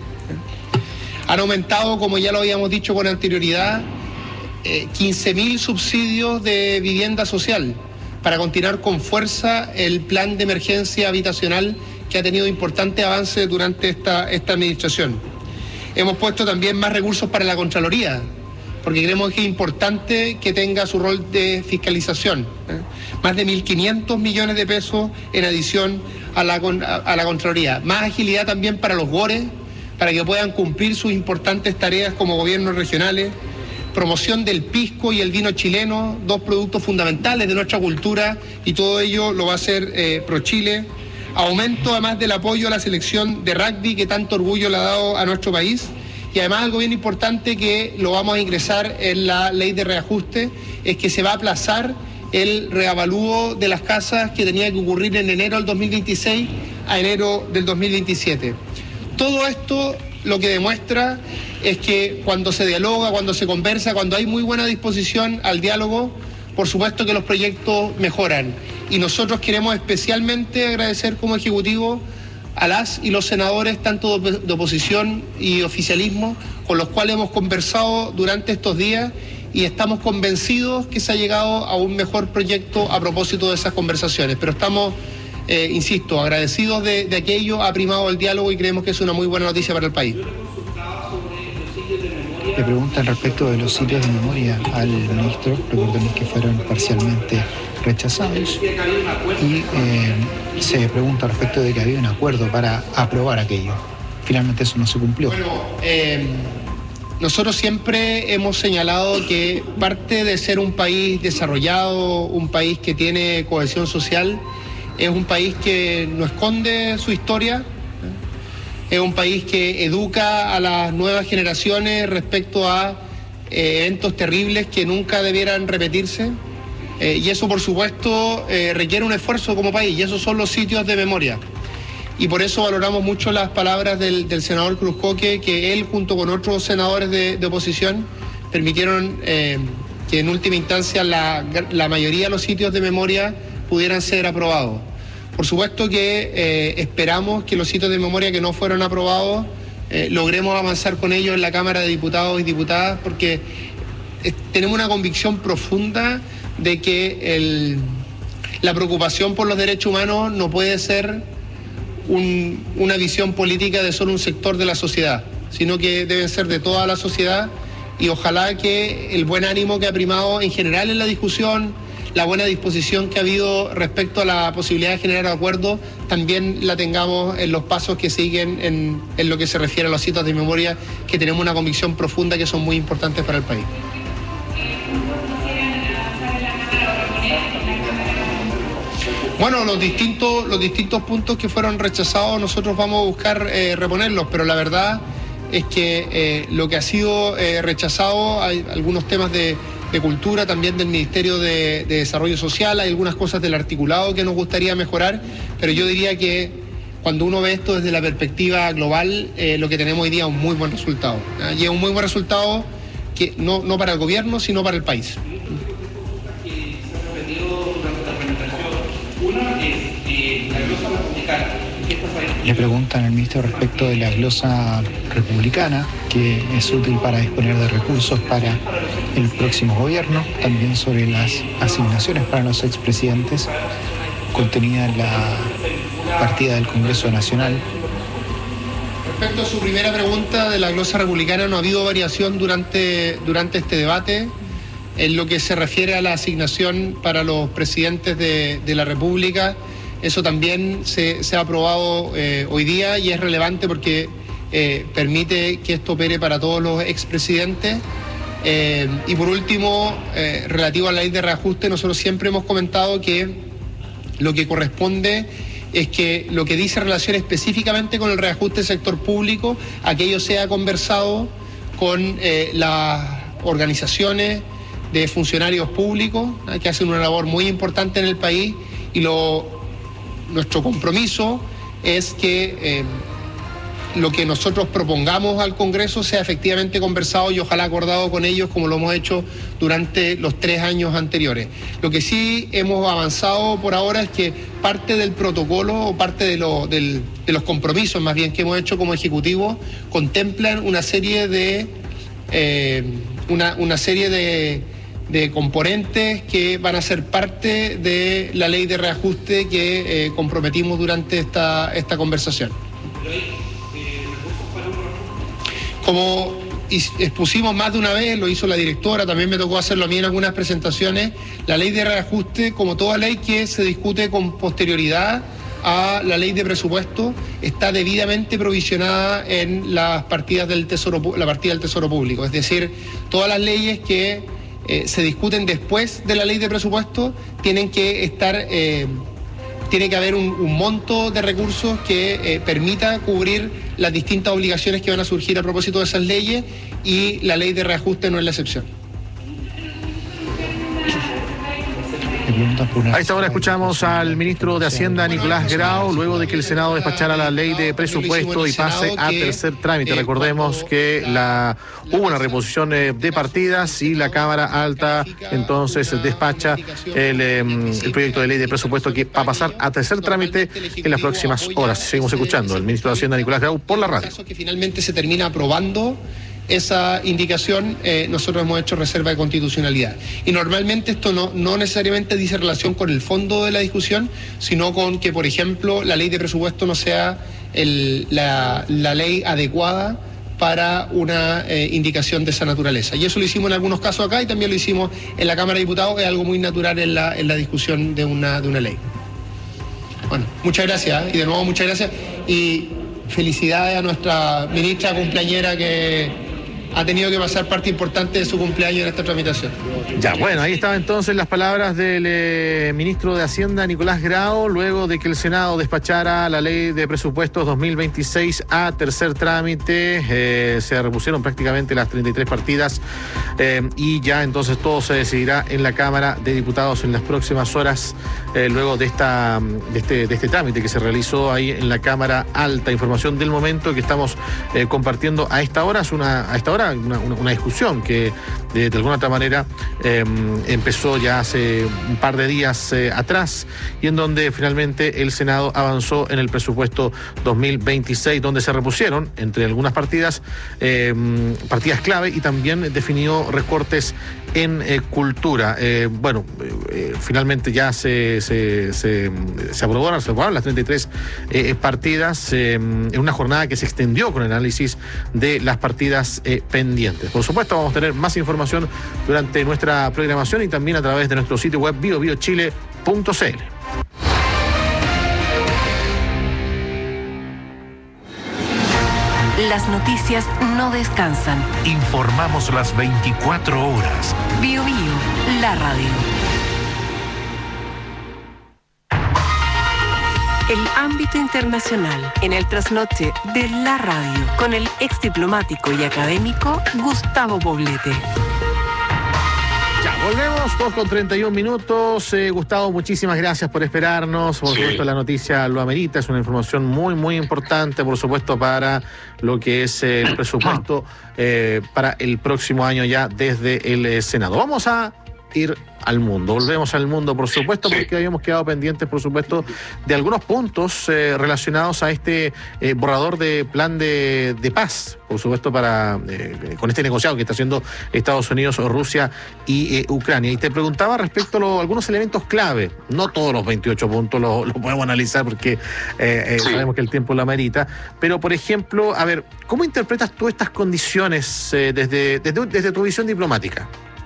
Q: Han aumentado, como ya lo habíamos dicho con anterioridad, eh, quince mil subsidios de vivienda social para continuar con fuerza el plan de emergencia habitacional que ha tenido importantes avances durante esta, esta administración. Hemos puesto también más recursos para la Contraloría, porque creemos que es importante que tenga su rol de fiscalización. ¿eh? Más de mil quinientos millones de pesos en adición a la, a la Contraloría. Más agilidad también para los GORES, para que puedan cumplir sus importantes tareas como gobiernos regionales, promoción del pisco y el vino chileno, dos productos fundamentales de nuestra cultura, y todo ello lo va a hacer eh, ProChile, aumento además del apoyo a la selección de rugby que tanto orgullo le ha dado a nuestro país, y además algo bien importante que lo vamos a ingresar en la ley de reajuste, es que se va a aplazar el reavalúo de las casas que tenía que ocurrir en enero del dos mil veintiséis a enero del dos mil veintisiete. Todo esto lo que demuestra es que cuando se dialoga, cuando se conversa, cuando hay muy buena disposición al diálogo, por supuesto que los proyectos mejoran. Y nosotros queremos especialmente agradecer como Ejecutivo a las y los senadores, tanto de oposición y oficialismo, con los cuales hemos conversado durante estos días y estamos convencidos que se ha llegado a un mejor proyecto a propósito de esas conversaciones. Pero estamos, eh, insisto, agradecidos de, de aquello, ha primado el diálogo y creemos que es una muy buena noticia para el país.
R: Le preguntan respecto de los sitios de memoria al ministro, recordemos que fueron parcialmente rechazados, y eh, se pregunta respecto de que había un acuerdo para aprobar aquello. Finalmente eso no se cumplió.
Q: Bueno, eh, nosotros siempre hemos señalado que parte de ser un país desarrollado, un país que tiene cohesión social, es un país que no esconde su historia, es un país que educa a las nuevas generaciones respecto a eh, eventos terribles que nunca debieran repetirse. Eh, y eso, por supuesto, eh, requiere un esfuerzo como país, y esos son los sitios de memoria. Y por eso valoramos mucho las palabras del, del senador Cruzcoque, que él, junto con otros senadores de, de oposición, permitieron eh, que en última instancia la, la mayoría de los sitios de memoria pudieran ser aprobados. Por supuesto que eh, esperamos que los sitios de memoria que no fueron aprobados eh, logremos avanzar con ellos en la Cámara de Diputados y Diputadas, porque eh, tenemos una convicción profunda de que el, la preocupación por los derechos humanos no puede ser un, una visión política de solo un sector de la sociedad, sino que deben ser de toda la sociedad, y ojalá que el buen ánimo que ha primado en general en la discusión, la buena disposición que ha habido respecto a la posibilidad de generar acuerdos, también la tengamos en los pasos que siguen en, en lo que se refiere a los sitios de memoria, que tenemos una convicción profunda que son muy importantes para el país. Bueno, los distintos, los distintos puntos que fueron rechazados, nosotros vamos a buscar eh, reponerlos, pero la verdad es que eh, lo que ha sido eh, rechazado, hay algunos temas de, de cultura, también del Ministerio de, de Desarrollo Social, hay algunas cosas del articulado que nos gustaría mejorar, pero yo diría que cuando uno ve esto desde la perspectiva global, eh, lo que tenemos hoy día es un muy buen resultado. ¿eh? Y es un muy buen resultado que no, no para el gobierno, sino para el país.
R: Le preguntan al ministro respecto de la glosa republicana, que es útil para disponer de recursos para el próximo gobierno, también sobre las asignaciones para los expresidentes, contenida en la partida del Congreso Nacional.
Q: Respecto a su primera pregunta de la glosa republicana, no ha habido variación durante, durante este debate en lo que se refiere a la asignación para los presidentes de, de la República. Eso también se, se ha aprobado eh, hoy día y es relevante porque eh, permite que esto opere para todos los expresidentes. Eh, y por último, eh, relativo a la ley de reajuste, nosotros siempre hemos comentado que lo que corresponde es que lo que dice relación específicamente con el reajuste del sector público, aquello sea conversado con eh, las organizaciones de funcionarios públicos, ¿eh? que hacen una labor muy importante en el país, y lo nuestro compromiso es que eh, lo que nosotros propongamos al Congreso sea efectivamente conversado y ojalá acordado con ellos, como lo hemos hecho durante los tres años anteriores. Lo que sí hemos avanzado por ahora es que parte del protocolo o parte de, lo, del, de los compromisos más bien que hemos hecho como Ejecutivo contemplan una serie de eh, una, una serie de de componentes que van a ser parte de la ley de reajuste que eh, comprometimos durante esta, esta conversación. Como expusimos más de una vez, lo hizo la directora, también me tocó hacerlo a mí en algunas presentaciones, la ley de reajuste, como toda ley que se discute con posterioridad a la ley de presupuesto, está debidamente provisionada en las partidas del Tesoro, la partida del Tesoro Público. Es decir, todas las leyes que Eh, se discuten después de la ley de presupuesto, tienen que estar, eh, tiene que haber un, un monto de recursos que eh, permita cubrir las distintas obligaciones que van a surgir a propósito de esas leyes, y la ley de reajuste no es la excepción.
R: Le preguntas por una...
A: A esta hora escuchamos al ministro de Hacienda, Nicolás Grau, luego de que el Senado despachara la ley de presupuesto y pase a tercer trámite. Recordemos que la hubo una reposición de partidas y la Cámara Alta entonces despacha el, el proyecto de ley de presupuesto que va a pasar a tercer trámite en las próximas horas. Seguimos escuchando al ministro de Hacienda, Nicolás Grau, por la radio.
Q: Que finalmente se termina aprobando esa indicación, eh, nosotros hemos hecho reserva de constitucionalidad. Y normalmente esto no, no necesariamente dice relación con el fondo de la discusión, sino con que, por ejemplo, la ley de presupuesto no sea el, la, la ley adecuada para una eh, indicación de esa naturaleza. Y eso lo hicimos en algunos casos acá y también lo hicimos en la Cámara de Diputados, es algo muy natural en la, en la discusión de una, de una ley. Bueno, muchas gracias, ¿eh? Y de nuevo muchas gracias y felicidades a nuestra ministra cumpleañera que ha tenido que pasar parte importante de su cumpleaños en esta tramitación.
A: Ya, bueno, ahí estaban entonces las palabras del eh, ministro de Hacienda, Nicolás Grau, luego de que el Senado despachara la ley de presupuestos dos mil veintiséis a tercer trámite. Eh, se repusieron prácticamente las treinta y tres partidas eh, y ya entonces todo se decidirá en la Cámara de Diputados en las próximas horas, eh, luego de, esta, de, este, de este trámite que se realizó ahí en la Cámara Alta. Información del momento que estamos eh, compartiendo a esta hora, es una, a esta hora Una, una, una discusión que de, de alguna otra manera eh, empezó ya hace un par de días eh, atrás y en donde finalmente el Senado avanzó en el presupuesto dos mil veintiséis, donde se repusieron entre algunas partidas, eh, partidas clave y también definió recortes en eh, cultura. Eh, bueno, eh, finalmente ya se, se, se, se aprobaron, se aprobaron las treinta y tres eh, partidas eh, en una jornada que se extendió con el análisis de las partidas eh, pendientes. Por supuesto, vamos a tener más información durante nuestra programación y también a través de nuestro sitio web bio bio chile punto c l.
B: Las noticias no descansan.
C: Informamos las veinticuatro horas.
B: Bio Bio, la radio. El ámbito internacional en el trasnoche de la radio con el ex diplomático y académico Gustavo Poblete.
A: Ya, volvemos, dos con treinta y un minutos. Eh, Gustavo, muchísimas gracias por esperarnos. Por sí. supuesto, la noticia lo amerita, es una información muy, muy importante, por supuesto, para lo que es el presupuesto eh, para el próximo año ya desde el eh, Senado. Vamos a ir al mundo, volvemos al mundo, por supuesto, sí. porque habíamos quedado pendientes, por supuesto, de algunos puntos eh, relacionados a este eh, borrador de plan de, de paz, por supuesto, para eh, con este negociado que está haciendo Estados Unidos, Rusia y eh, Ucrania. Y te preguntaba respecto a lo, algunos elementos clave, no todos los veintiocho puntos lo, lo podemos analizar porque eh, eh, sí. sabemos que el tiempo lo amerita, pero, por ejemplo, a ver, ¿cómo interpretas tú estas condiciones eh, desde, desde, desde tu visión diplomática?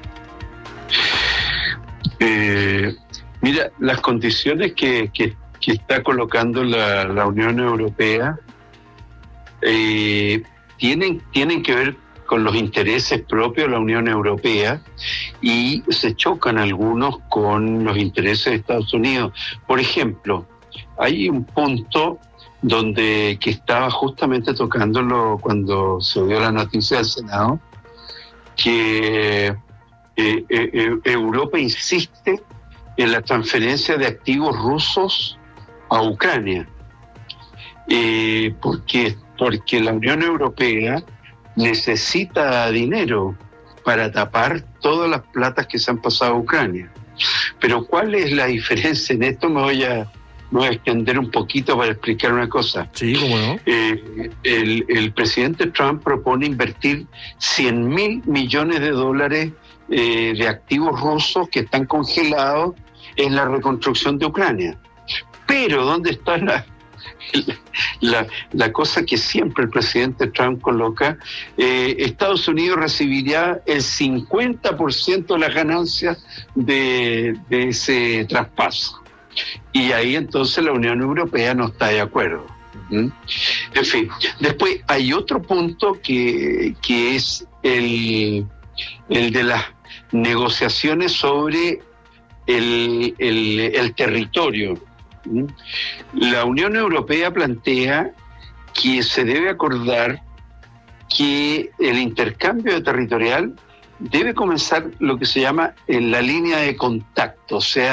P: Eh, mira, las condiciones que, que, que está colocando la, la Unión Europea eh, tienen, tienen que ver con los intereses propios de la Unión Europea y se chocan algunos con los intereses de Estados Unidos. Por ejemplo, hay un punto donde que estaba justamente tocándolo cuando se dio la noticia del Senado, que Eh, eh, Europa insiste en la transferencia de activos rusos a Ucrania, eh, porque, porque la Unión Europea necesita dinero para tapar todas las platas que se han pasado a Ucrania. Pero ¿cuál es la diferencia? En esto me voy a, me voy a extender un poquito para explicar una cosa.
A: Sí, ¿cómo no?
P: Eh, el, el presidente Trump propone invertir cien mil millones de dólares Eh, de activos rusos que están congelados en la reconstrucción de Ucrania. Pero ¿dónde está la, la, la cosa que siempre el presidente Trump coloca? Eh, Estados Unidos recibiría el cincuenta por ciento de las ganancias de, de ese traspaso. Y ahí entonces la Unión Europea no está de acuerdo. ¿Mm? En fin, después hay otro punto que, que es el... el de las negociaciones sobre el, el, el territorio. La Unión Europea plantea que se debe acordar que el intercambio territorial debe comenzar lo que se llama en la línea de contacto, o sea,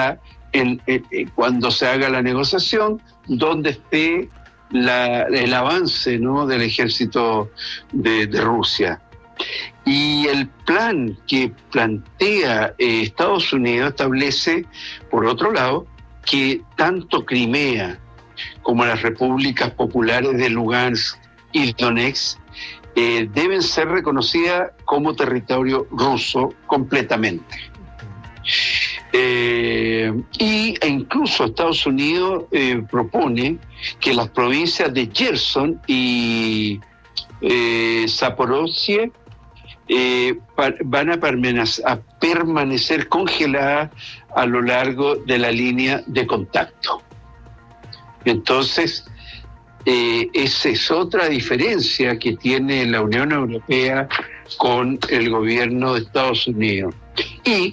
P: en, en, en, cuando se haga la negociación, donde esté la, el avance, ¿no?, del ejército de, de Rusia. Y el plan que plantea eh, Estados Unidos establece, por otro lado, que tanto Crimea como las repúblicas populares de Lugansk y Donetsk eh, deben ser reconocidas como territorio ruso completamente. Eh, y, e incluso Estados Unidos eh, propone que las provincias de Kherson y eh, Zaporozhye eh, par, van a permanecer, a permanecer congeladas a lo largo de la línea de contacto. Entonces, eh, esa es otra diferencia que tiene la Unión Europea con el gobierno de Estados Unidos. Y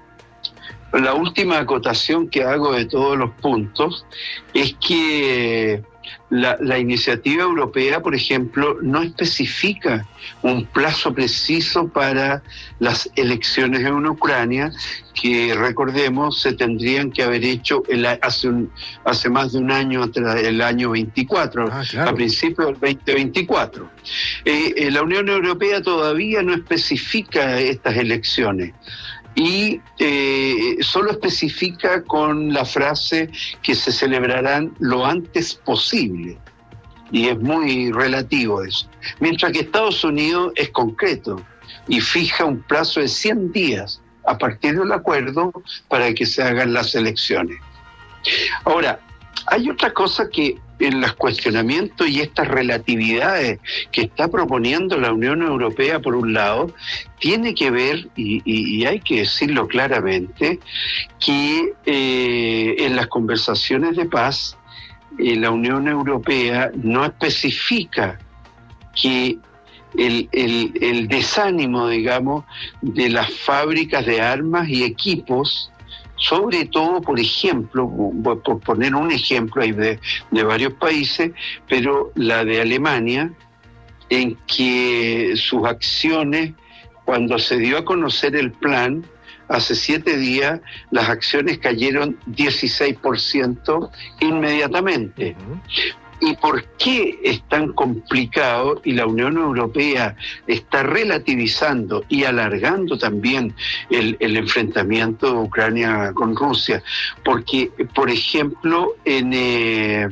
P: la última acotación que hago de todos los puntos es que la, la iniciativa europea, por ejemplo, no especifica un plazo preciso para las elecciones en Ucrania, que recordemos se tendrían que haber hecho el, hace, un, hace más de un año, el año veinticuatro, ah, claro. A principios del veinte veinticuatro. Eh, eh, la Unión Europea todavía no especifica estas elecciones. Y eh, solo especifica con la frase que se celebrarán lo antes posible. Y es muy relativo eso. Mientras que Estados Unidos es concreto y fija un plazo de cien días a partir del acuerdo para que se hagan las elecciones. Ahora, hay otra cosa que en los cuestionamientos y estas relatividades que está proponiendo la Unión Europea, por un lado, tiene que ver, y, y, y hay que decirlo claramente, que eh, en las conversaciones de paz, eh, la Unión Europea no especifica que el, el, el desánimo, digamos, de las fábricas de armas y equipos, sobre todo, por ejemplo, por poner un ejemplo hay de, de varios países, pero la de Alemania, en que sus acciones, cuando se dio a conocer el plan, hace siete días, las acciones cayeron dieciséis por ciento inmediatamente. Uh-huh. ¿Y por qué es tan complicado? Y la Unión Europea está relativizando y alargando también el, el enfrentamiento de Ucrania con Rusia. Porque, por ejemplo, en, eh,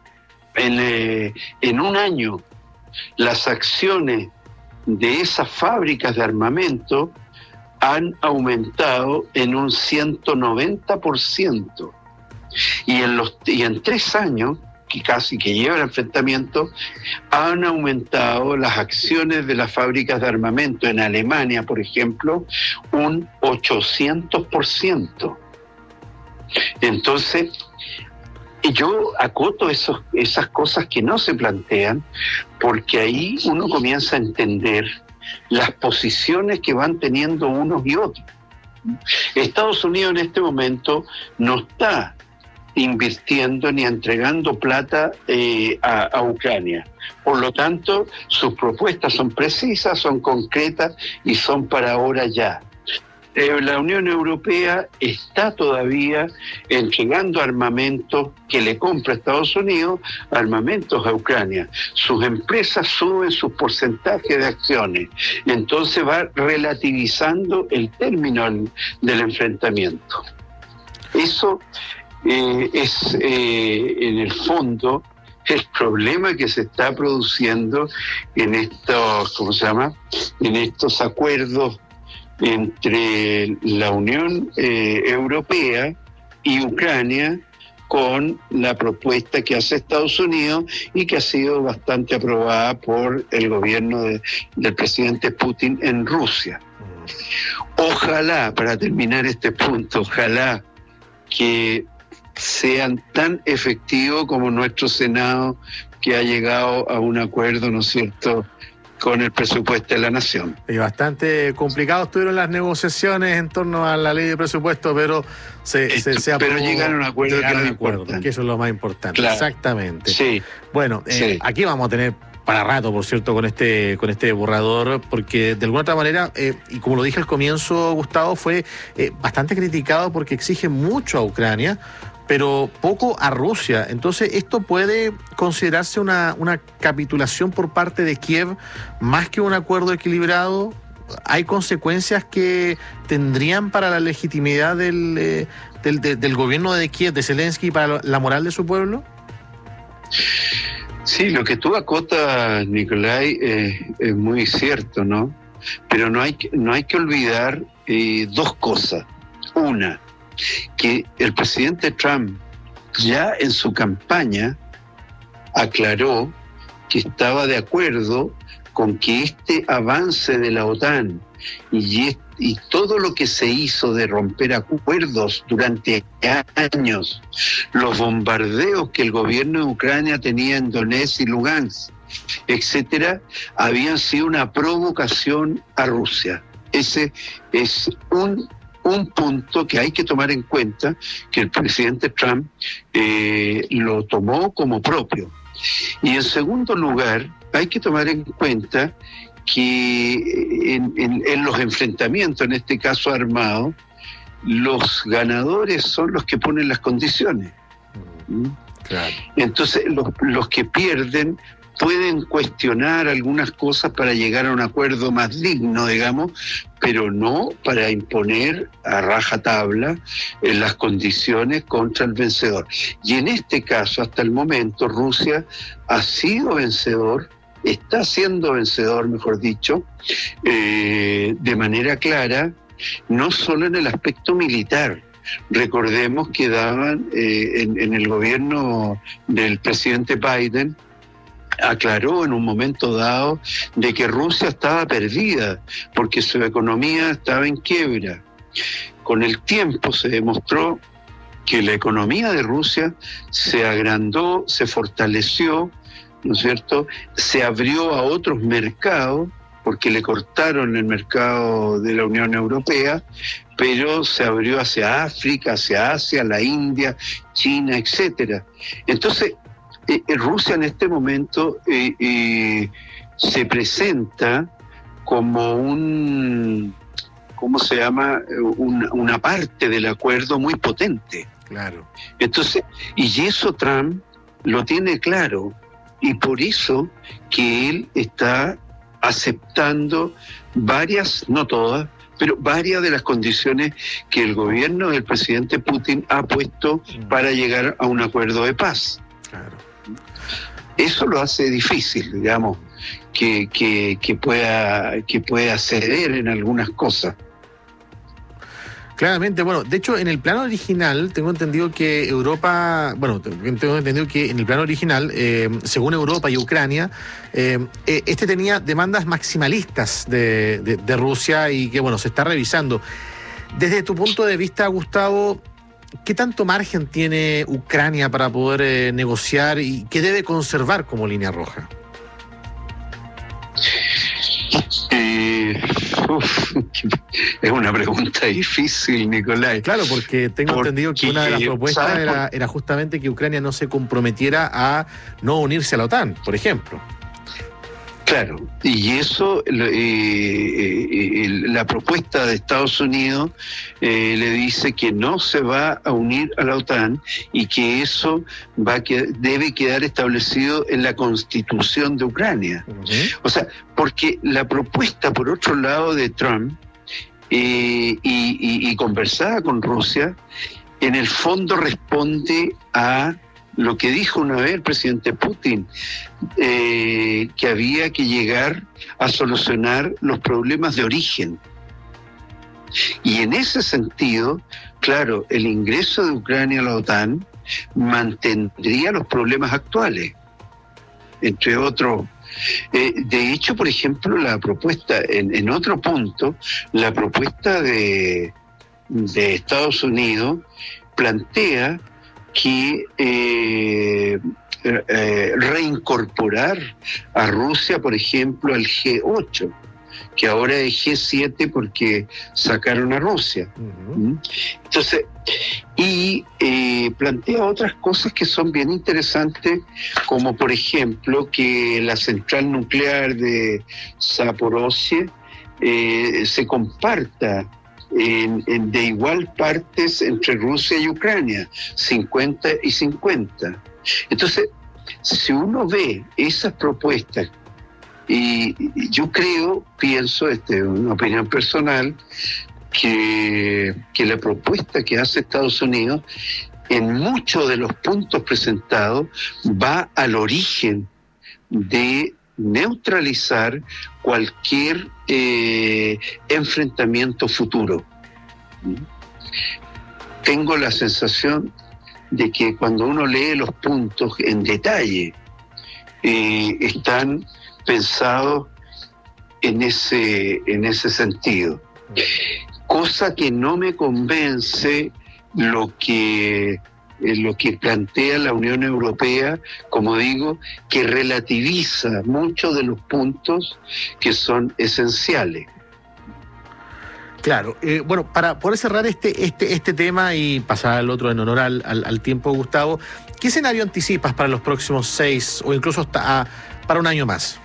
P: en, eh, en un año, las acciones de esas fábricas de armamento han aumentado en un ciento noventa por ciento. Y en, los, y en tres años, que casi que lleva el enfrentamiento, han aumentado las acciones de las fábricas de armamento en Alemania, por ejemplo, un ochocientos por ciento. Entonces, yo acoto esos, esas cosas que no se plantean, porque ahí uno comienza a entender las posiciones que van teniendo unos y otros. Estados Unidos en este momento no está invirtiendo ni entregando plata eh, a, a Ucrania. Por lo tanto, sus propuestas son precisas, son concretas y son para ahora ya. Eh, la Unión Europea está todavía entregando armamentos que le compra Estados Unidos, armamentos a Ucrania. Sus empresas suben sus porcentajes de acciones. Entonces va relativizando el término del, del enfrentamiento. Eso Eh, es eh, en el fondo el problema que se está produciendo en estos, ¿cómo se llama? En estos acuerdos entre la Unión eh, Europea y Ucrania, con la propuesta que hace Estados Unidos y que ha sido bastante aprobada por el gobierno de, del presidente Putin en Rusia. Ojalá, para terminar este punto, ojalá que sean tan efectivos como nuestro Senado, que ha llegado a un acuerdo, ¿no es cierto?, con el presupuesto de la Nación.
A: Y bastante complicado estuvieron las negociaciones en torno a la ley de presupuesto, pero se,
P: Esto,
A: se, se aprobó,
P: pero llegaron a un acuerdo,
A: llegaron
P: que,
A: a acuerdo, que eso es lo más importante.
P: Claro.
A: Exactamente.
P: Sí.
A: Bueno, eh,
P: sí.
A: aquí vamos a tener para rato, por cierto, con este con este borrador, porque de alguna otra manera, eh, y como lo dije al comienzo, Gustavo, fue eh, bastante criticado porque exige mucho a Ucrania, pero poco a Rusia. Entonces, ¿esto puede considerarse una, una capitulación por parte de Kiev más que un acuerdo equilibrado? ¿Hay consecuencias que tendrían para la legitimidad del, eh, del, de, del gobierno de Kiev, de Zelensky, para la moral de su pueblo?
P: Sí, lo que tú acotas, Nicolai, eh, es muy cierto, ¿no? Pero no hay que, no hay que olvidar eh, dos cosas. Una, que el presidente Trump ya en su campaña aclaró que estaba de acuerdo con que este avance de la OTAN y, y todo lo que se hizo de romper acuerdos durante años, los bombardeos que el gobierno de Ucrania tenía en Donetsk y Lugansk, etcétera, habían sido una provocación a Rusia. Ese es un un punto que hay que tomar en cuenta, que el presidente Trump eh, lo tomó como propio. Y en segundo lugar, hay que tomar en cuenta que en, en, en los enfrentamientos, en este caso armados, los ganadores son los que ponen las condiciones. ¿Mm? Claro. Entonces, los, los que pierden pueden cuestionar algunas cosas para llegar a un acuerdo más digno, digamos, pero no para imponer a rajatabla en las condiciones contra el vencedor. Y en este caso, hasta el momento, Rusia ha sido vencedor, está siendo vencedor, mejor dicho, eh, de manera clara, no solo en el aspecto militar. Recordemos que daban eh, en, en el gobierno del presidente Biden, aclaró en un momento dado de que Rusia estaba perdida porque su economía estaba en quiebra. Con el tiempo se demostró que la economía de Rusia se agrandó, se fortaleció, ¿no es cierto? Se abrió a otros mercados porque le cortaron el mercado de la Unión Europea, pero se abrió hacia África, hacia Asia, la India, China, etcétera. Entonces, Eh, Rusia en este momento eh, eh, se presenta como un, ¿cómo se llama? Una, una parte del acuerdo muy potente.
A: Claro.
P: Entonces, y eso Trump lo tiene claro, y por eso que él está aceptando varias, no todas, pero varias de las condiciones que el gobierno del presidente Putin ha puesto para llegar a un acuerdo de paz.
A: Claro.
P: Eso lo hace difícil, digamos, que, que, que, pueda, que pueda ceder en algunas cosas.
A: Claramente, bueno, de hecho, en el plano original, tengo entendido que Europa, bueno, tengo entendido que en el plano original, eh, según Europa y Ucrania, eh, este tenía demandas maximalistas de, de, de Rusia y que, bueno, se está revisando. Desde tu punto de vista, Gustavo, ¿qué tanto margen tiene Ucrania para poder eh, negociar y qué debe conservar como línea roja?
P: Eh, uf, es una pregunta difícil, Nicolai.
A: Claro, porque tengo porque, entendido que una de las propuestas era, era justamente que Ucrania no se comprometiera a no unirse a la OTAN, por ejemplo.
P: Claro, y eso, eh, eh, la propuesta de Estados Unidos eh, le dice que no se va a unir a la OTAN y que eso va a que, debe quedar establecido en la Constitución de Ucrania. Uh-huh. O sea, porque la propuesta, por otro lado, de Trump eh, y, y, y conversada con Rusia, en el fondo responde a lo que dijo una vez el presidente Putin, eh, que había que llegar a solucionar los problemas de origen. Y en ese sentido, claro, el ingreso de Ucrania a la OTAN mantendría los problemas actuales, entre otros. Eh, de hecho, por ejemplo, la propuesta, en, en otro punto, la propuesta de, de Estados Unidos plantea que eh, eh, reincorporar a Rusia, por ejemplo, al G ocho. que ahora es G siete porque sacaron a Rusia. Uh-huh. Entonces, y eh, plantea otras cosas que son bien interesantes, como por ejemplo que la central nuclear de Zaporozhye eh, se comparta En, en de igual partes entre Rusia y Ucrania, cincuenta y cincuenta. Entonces, si uno ve esas propuestas, y, y yo creo, pienso, este, una opinión personal, que, que la propuesta que hace Estados Unidos, en muchos de los puntos presentados, va al origen de neutralizar cualquier eh, enfrentamiento futuro. Tengo la sensación de que cuando uno lee los puntos en detalle, eh, están pensados en ese, en ese sentido. Cosa que no me convence lo que lo que plantea la Unión Europea, como digo, que relativiza muchos de los puntos que son esenciales.
A: Claro, eh, bueno, para poder cerrar este, este, este tema y pasar al otro en honor al, al, al tiempo, Gustavo, ¿qué escenario anticipas para los próximos seis o incluso hasta a, para un año más?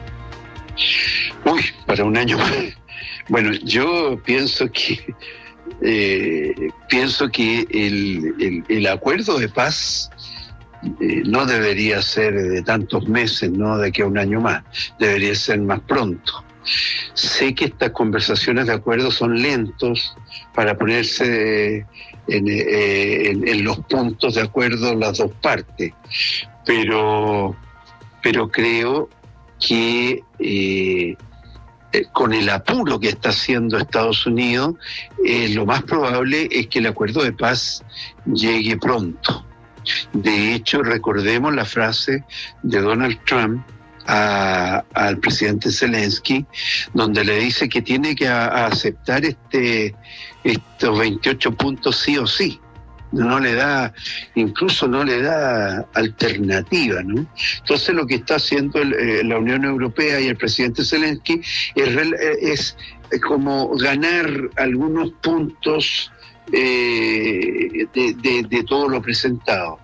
P: Uy, para un año más. Bueno, yo pienso que Eh, pienso que el, el, el acuerdo de paz eh, no debería ser de tantos meses, no de que un año más, debería ser más pronto. Sé que estas conversaciones de acuerdo son lentos para ponerse en, en, en los puntos de acuerdo las dos partes, pero, pero creo que eh, con el apuro que está haciendo Estados Unidos, eh, lo más probable es que el acuerdo de paz llegue pronto. De hecho, recordemos la frase de Donald Trump a, al presidente Zelensky, donde le dice que tiene que a, a aceptar este, estos veintiocho puntos sí o sí. No le da, incluso no le da alternativa, ¿no? Entonces lo que está haciendo el, eh, la Unión Europea y el presidente Zelensky es, es, es como ganar algunos puntos eh, de, de, de todo lo presentado.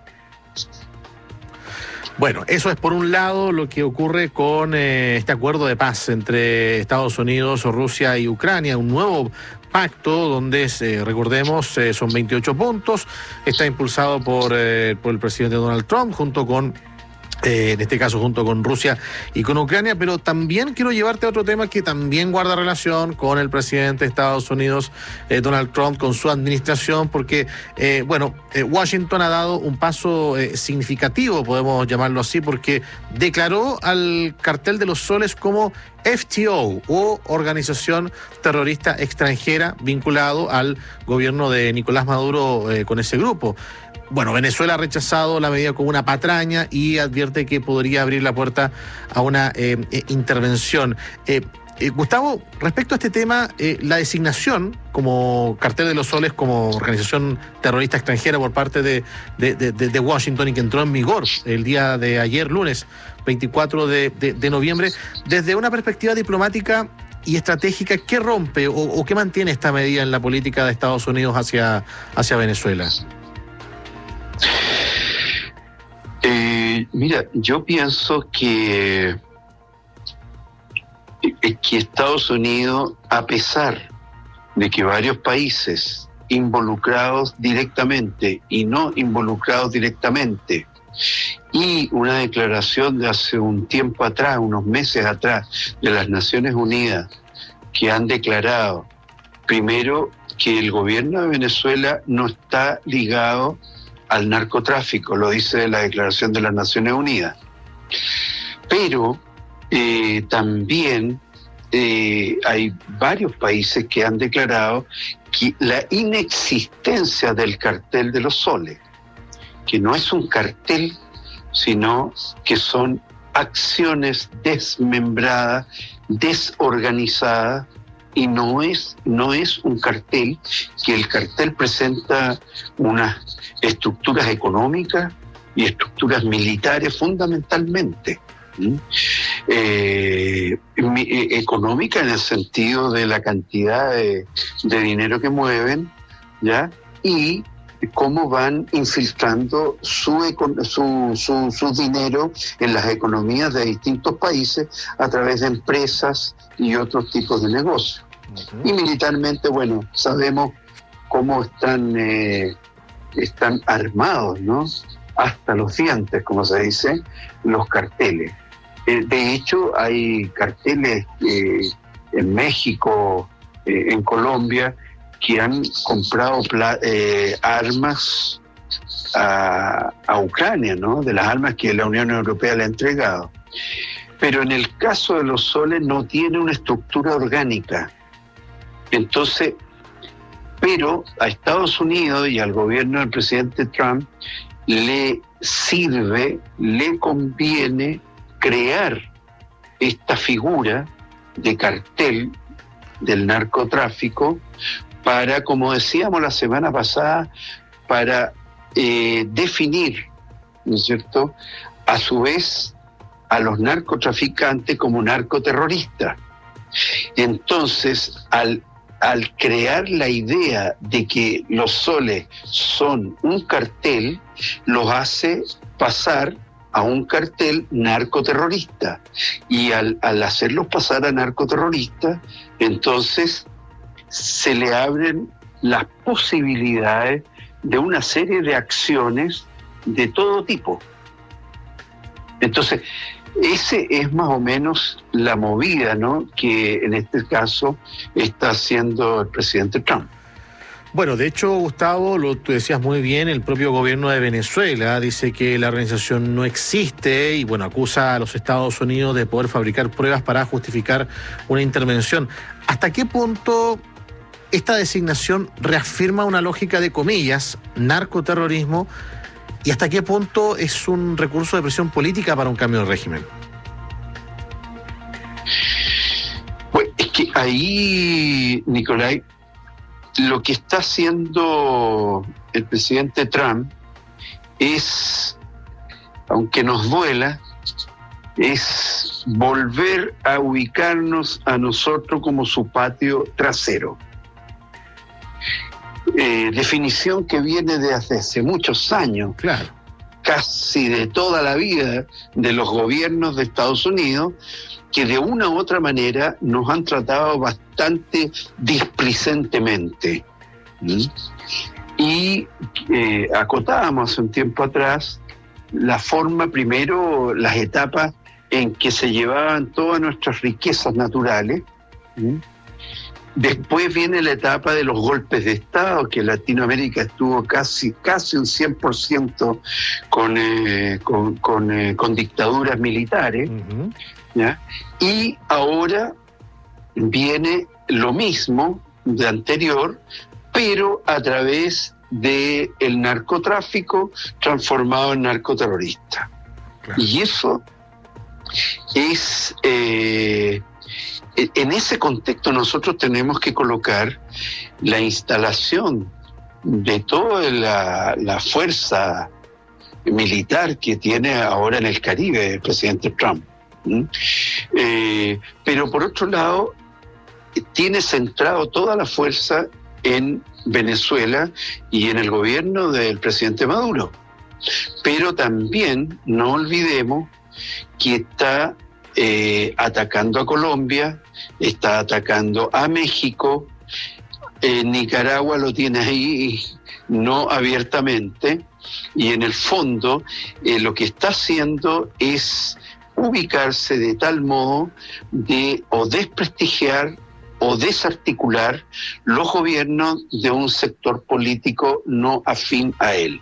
A: Bueno, eso es por un lado lo que ocurre con eh, este acuerdo de paz entre Estados Unidos, Rusia y Ucrania, un nuevo pacto donde, eh, recordemos, eh, son veintiocho puntos, está impulsado por, eh, por el presidente Donald Trump junto con, eh, en este caso junto con Rusia y con Ucrania, pero también quiero llevarte a otro tema que también guarda relación con el presidente de Estados Unidos, eh, Donald Trump, con su administración, porque, eh, bueno, eh, Washington ha dado un paso eh, significativo, podemos llamarlo así, porque declaró al Cartel de los Soles como F T O, o Organización Terrorista Extranjera, vinculado al gobierno de Nicolás Maduro eh, con ese grupo. Bueno, Venezuela ha rechazado la medida como una patraña y advierte que podría abrir la puerta a una eh, eh, intervención. Eh, eh, Gustavo, respecto a este tema, eh, la designación como Cartel de los Soles como organización terrorista extranjera por parte de, de, de, de Washington, y que entró en vigor el día de ayer, lunes veinticuatro de, de, de noviembre, desde una perspectiva diplomática y estratégica, ¿qué rompe o, o qué mantiene esta medida en la política de Estados Unidos hacia, hacia Venezuela?
P: Eh, mira, yo pienso que, que Estados Unidos, a pesar de que varios países involucrados directamente y no involucrados directamente, y una declaración de hace un tiempo atrás, unos meses atrás, de las Naciones Unidas, que han declarado, primero, que el gobierno de Venezuela no está ligado al narcotráfico, lo dice la Declaración de las Naciones Unidas. Pero eh, también eh, hay varios países que han declarado que la inexistencia del Cartel de los Soles, que no es un cartel, sino que son acciones desmembradas, desorganizadas, y no es, no es un cartel, que el cartel presenta unas estructuras económicas y estructuras militares fundamentalmente. ¿Mm? eh, mi, eh, económica en el sentido de la cantidad de, de dinero que mueven, ¿ya? Y cómo van infiltrando su, su, su, su dinero en las economías de distintos países a través de empresas y otros tipos de negocios. Uh-huh. Y militarmente, bueno, sabemos cómo están, eh, están armados, ¿no? Hasta los dientes, como se dice, los carteles. Eh, de hecho, hay carteles eh, en México, eh, en Colombia, que han comprado pla- eh, armas a, a Ucrania, ¿no? De las armas que la Unión Europea le ha entregado. Pero en el caso de los soles no tiene una estructura orgánica. Entonces, pero a Estados Unidos y al gobierno del presidente Trump le sirve, le conviene crear esta figura de cartel del narcotráfico para, como decíamos la semana pasada, para eh, definir, ¿no es cierto?, a su vez a los narcotraficantes como narcoterroristas. Entonces, al, al crear la idea de que los soles son un cartel, los hace pasar a un cartel narcoterrorista. Y al, al hacerlos pasar a narcoterroristas, entonces se le abren las posibilidades de una serie de acciones de todo tipo. Entonces, ese es más o menos la movida, ¿no?, que en este caso está haciendo el presidente Trump.
A: Bueno, de hecho, Gustavo, lo tú decías muy bien, el propio gobierno de Venezuela dice que la organización no existe y, bueno, acusa a los Estados Unidos de poder fabricar pruebas para justificar una intervención. ¿Hasta qué punto esta designación reafirma una lógica de comillas, narcoterrorismo, y hasta qué punto es un recurso de presión política para un cambio de régimen?
P: Pues es que ahí, Nicolai, lo que está haciendo el presidente Trump es, aunque nos duela, es volver a ubicarnos a nosotros como su patio trasero. Eh, definición que viene de hace, hace muchos años,
A: claro,
P: casi de toda la vida de los gobiernos de Estados Unidos, que de una u otra manera nos han tratado bastante displicentemente. ¿Mm? Y eh, acotábamos hace un tiempo atrás la forma, primero, las etapas en que se llevaban todas nuestras riquezas naturales. ¿Mm? Después viene la etapa de los golpes de Estado, que Latinoamérica estuvo casi, casi un cien por ciento con, eh, con, con, eh, con dictaduras militares. Uh-huh. ¿Ya? Y ahora viene lo mismo de anterior, pero a través del narcotráfico transformado en narcoterrorista. Claro. Y eso es... Eh, en ese contexto nosotros tenemos que colocar la instalación de toda la, la fuerza militar que tiene ahora en el Caribe el presidente Trump. ¿Mm? Eh, pero por otro lado, tiene centrado toda la fuerza en Venezuela y en el gobierno del presidente Maduro. Pero también no olvidemos que está Eh, atacando a Colombia, está atacando a México, eh, Nicaragua lo tiene ahí no abiertamente, y en el fondo eh, lo que está haciendo es ubicarse de tal modo de o desprestigiar o desarticular los gobiernos de un sector político no afín a él.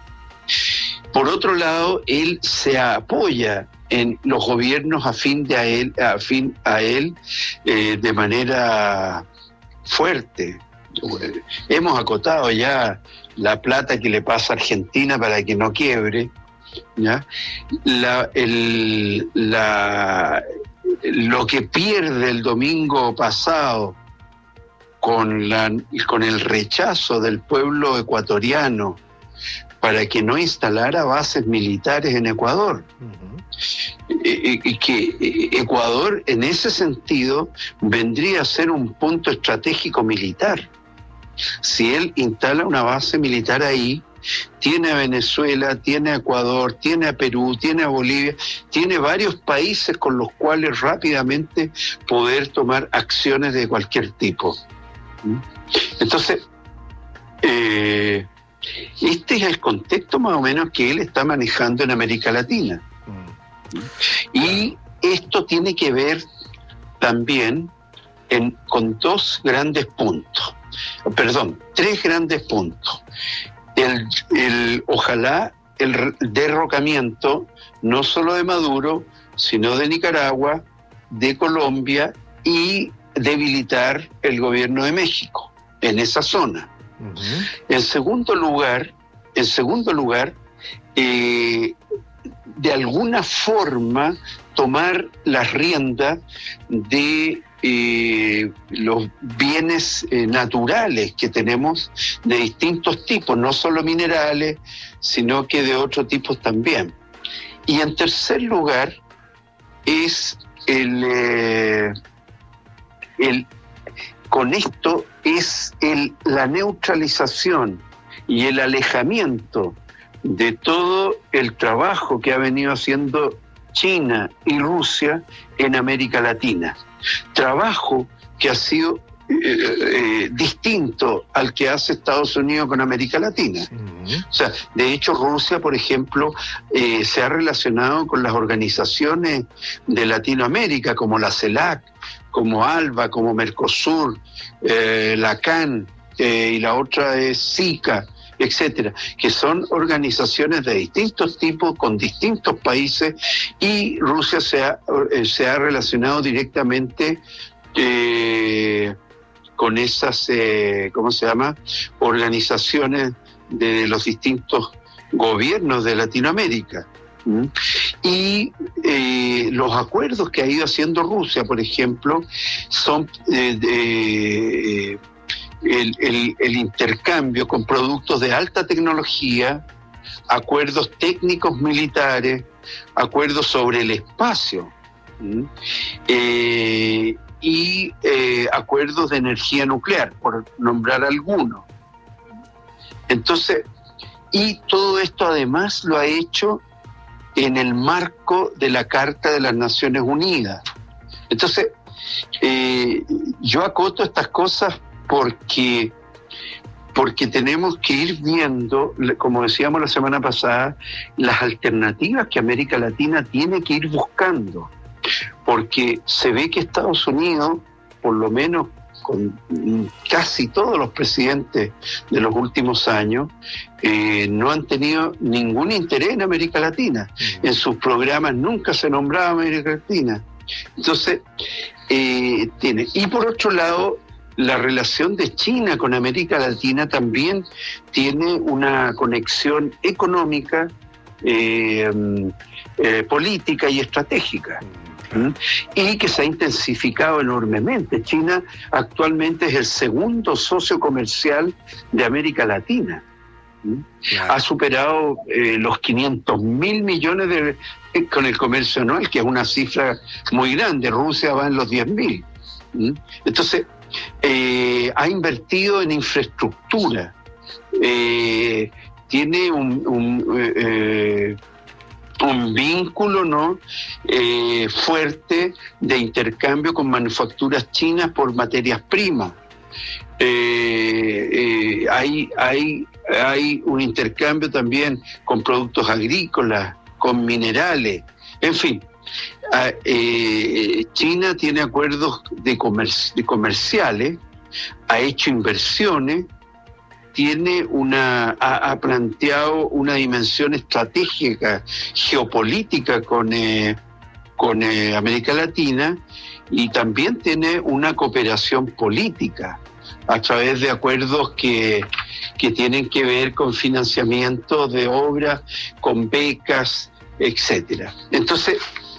P: Por otro lado, él se apoya en los gobiernos afín, de a él, afín a él eh, de manera fuerte. Hemos acotado ya la plata que le pasa a Argentina para que no quiebre, ¿ya? La, el, la, lo que pierde el domingo pasado con, la, con el rechazo del pueblo ecuatoriano para que no instalara bases militares en Ecuador. Uh-huh. eh, eh, que Ecuador en ese sentido vendría a ser un punto estratégico militar. Si él instala una base militar ahí, tiene a Venezuela, tiene a Ecuador, tiene a Perú, tiene a Bolivia, tiene varios países con los cuales rápidamente poder tomar acciones de cualquier tipo. Entonces, eh, este es el contexto más o menos que él está manejando en América Latina. Y esto tiene que ver también en, con dos grandes puntos, perdón, tres grandes puntos. El, el, ojalá el derrocamiento no solo de Maduro, sino de Nicaragua, de Colombia y debilitar el gobierno de México en esa zona. Uh-huh. En segundo lugar, en segundo lugar, eh, de alguna forma tomar las riendas de eh, los bienes eh, naturales que tenemos de distintos tipos, no solo minerales, sino que de otros tipos también. Y en tercer lugar es el, eh, el con esto es el, la neutralización y el alejamiento de todo el trabajo que ha venido haciendo China y Rusia en América Latina. Trabajo que ha sido eh, eh, distinto al que hace Estados Unidos con América Latina. Uh-huh. O sea, de hecho Rusia, por ejemplo, eh, se ha relacionado con las organizaciones de Latinoamérica, como la CELAC, como ALBA, como Mercosur, eh, la C A N, eh, y la otra es SICA, etcétera, que son organizaciones de distintos tipos, con distintos países, y Rusia se ha, eh, se ha relacionado directamente eh, con esas, eh, ¿cómo se llama?, organizaciones de los distintos gobiernos de Latinoamérica. ¿Mm? Y eh, los acuerdos que ha ido haciendo Rusia, por ejemplo, son eh, de, eh, el, el, el intercambio con productos de alta tecnología, acuerdos técnicos militares, acuerdos sobre el espacio, ¿Mm? eh, y eh, acuerdos de energía nuclear, por nombrar algunos. Entonces, y todo esto además lo ha hecho en el marco de la Carta de las Naciones Unidas. Entonces, eh, yo acoto estas cosas porque, porque tenemos que ir viendo, como decíamos la semana pasada, las alternativas que América Latina tiene que ir buscando, porque se ve que Estados Unidos, por lo menos con casi todos los presidentes de los últimos años, eh, no han tenido ningún interés en América Latina. Mm. En sus programas nunca se nombraba América Latina. Entonces, eh, tiene. Y por otro lado, la relación de China con América Latina también tiene una conexión económica, eh, eh, política y estratégica. ¿Mm? Y que se ha intensificado enormemente. China actualmente es el segundo socio comercial de América Latina. ¿Mm? Claro. Ha superado eh, los quinientos mil millones de, eh, con el comercio anual, que es una cifra muy grande. Rusia va en los diez mil. ¿Mm? Entonces, eh, ha invertido en infraestructura. Eh, tiene un... un eh, un vínculo, ¿no?, eh, fuerte de intercambio con manufacturas chinas por materias primas. Eh, eh, hay, hay, hay un intercambio también con productos agrícolas, con minerales, en fin. Eh, China tiene acuerdos de, comerci- de comerciales, ha hecho inversiones, tiene una, ha, ha planteado una dimensión estratégica, geopolítica con, eh, con eh, América Latina, y también tiene una cooperación política a través de acuerdos que, que tienen que ver con financiamiento de obras, con becas, etcétera. Entonces,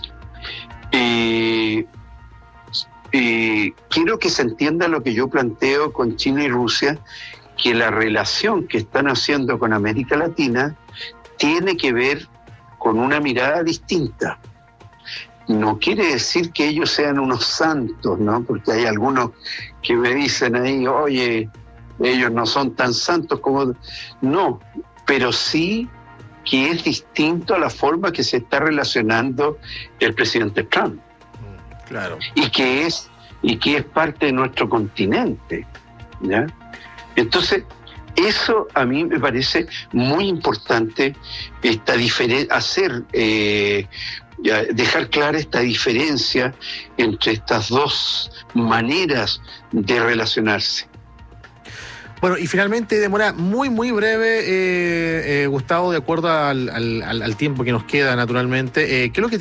P: eh, eh, quiero que se entienda lo que yo planteo con China y Rusia, que la relación que están haciendo con América Latina tiene que ver con una mirada distinta. No quiere decir que ellos sean unos santos, ¿no? Porque hay algunos que me dicen ahí, oye, ellos no son tan santos como... No, pero sí que es distinto a la forma que se está relacionando el presidente Trump.
A: Claro.
P: Y que es, y que es parte de nuestro continente, ¿ya? Entonces, eso a mí me parece muy importante, esta diferen- hacer, eh, dejar clara esta diferencia entre estas dos maneras de relacionarse.
A: Bueno, y finalmente, de manera muy, muy breve, eh, eh, Gustavo, de acuerdo al, al, al tiempo que nos queda, naturalmente, eh, ¿qué es lo que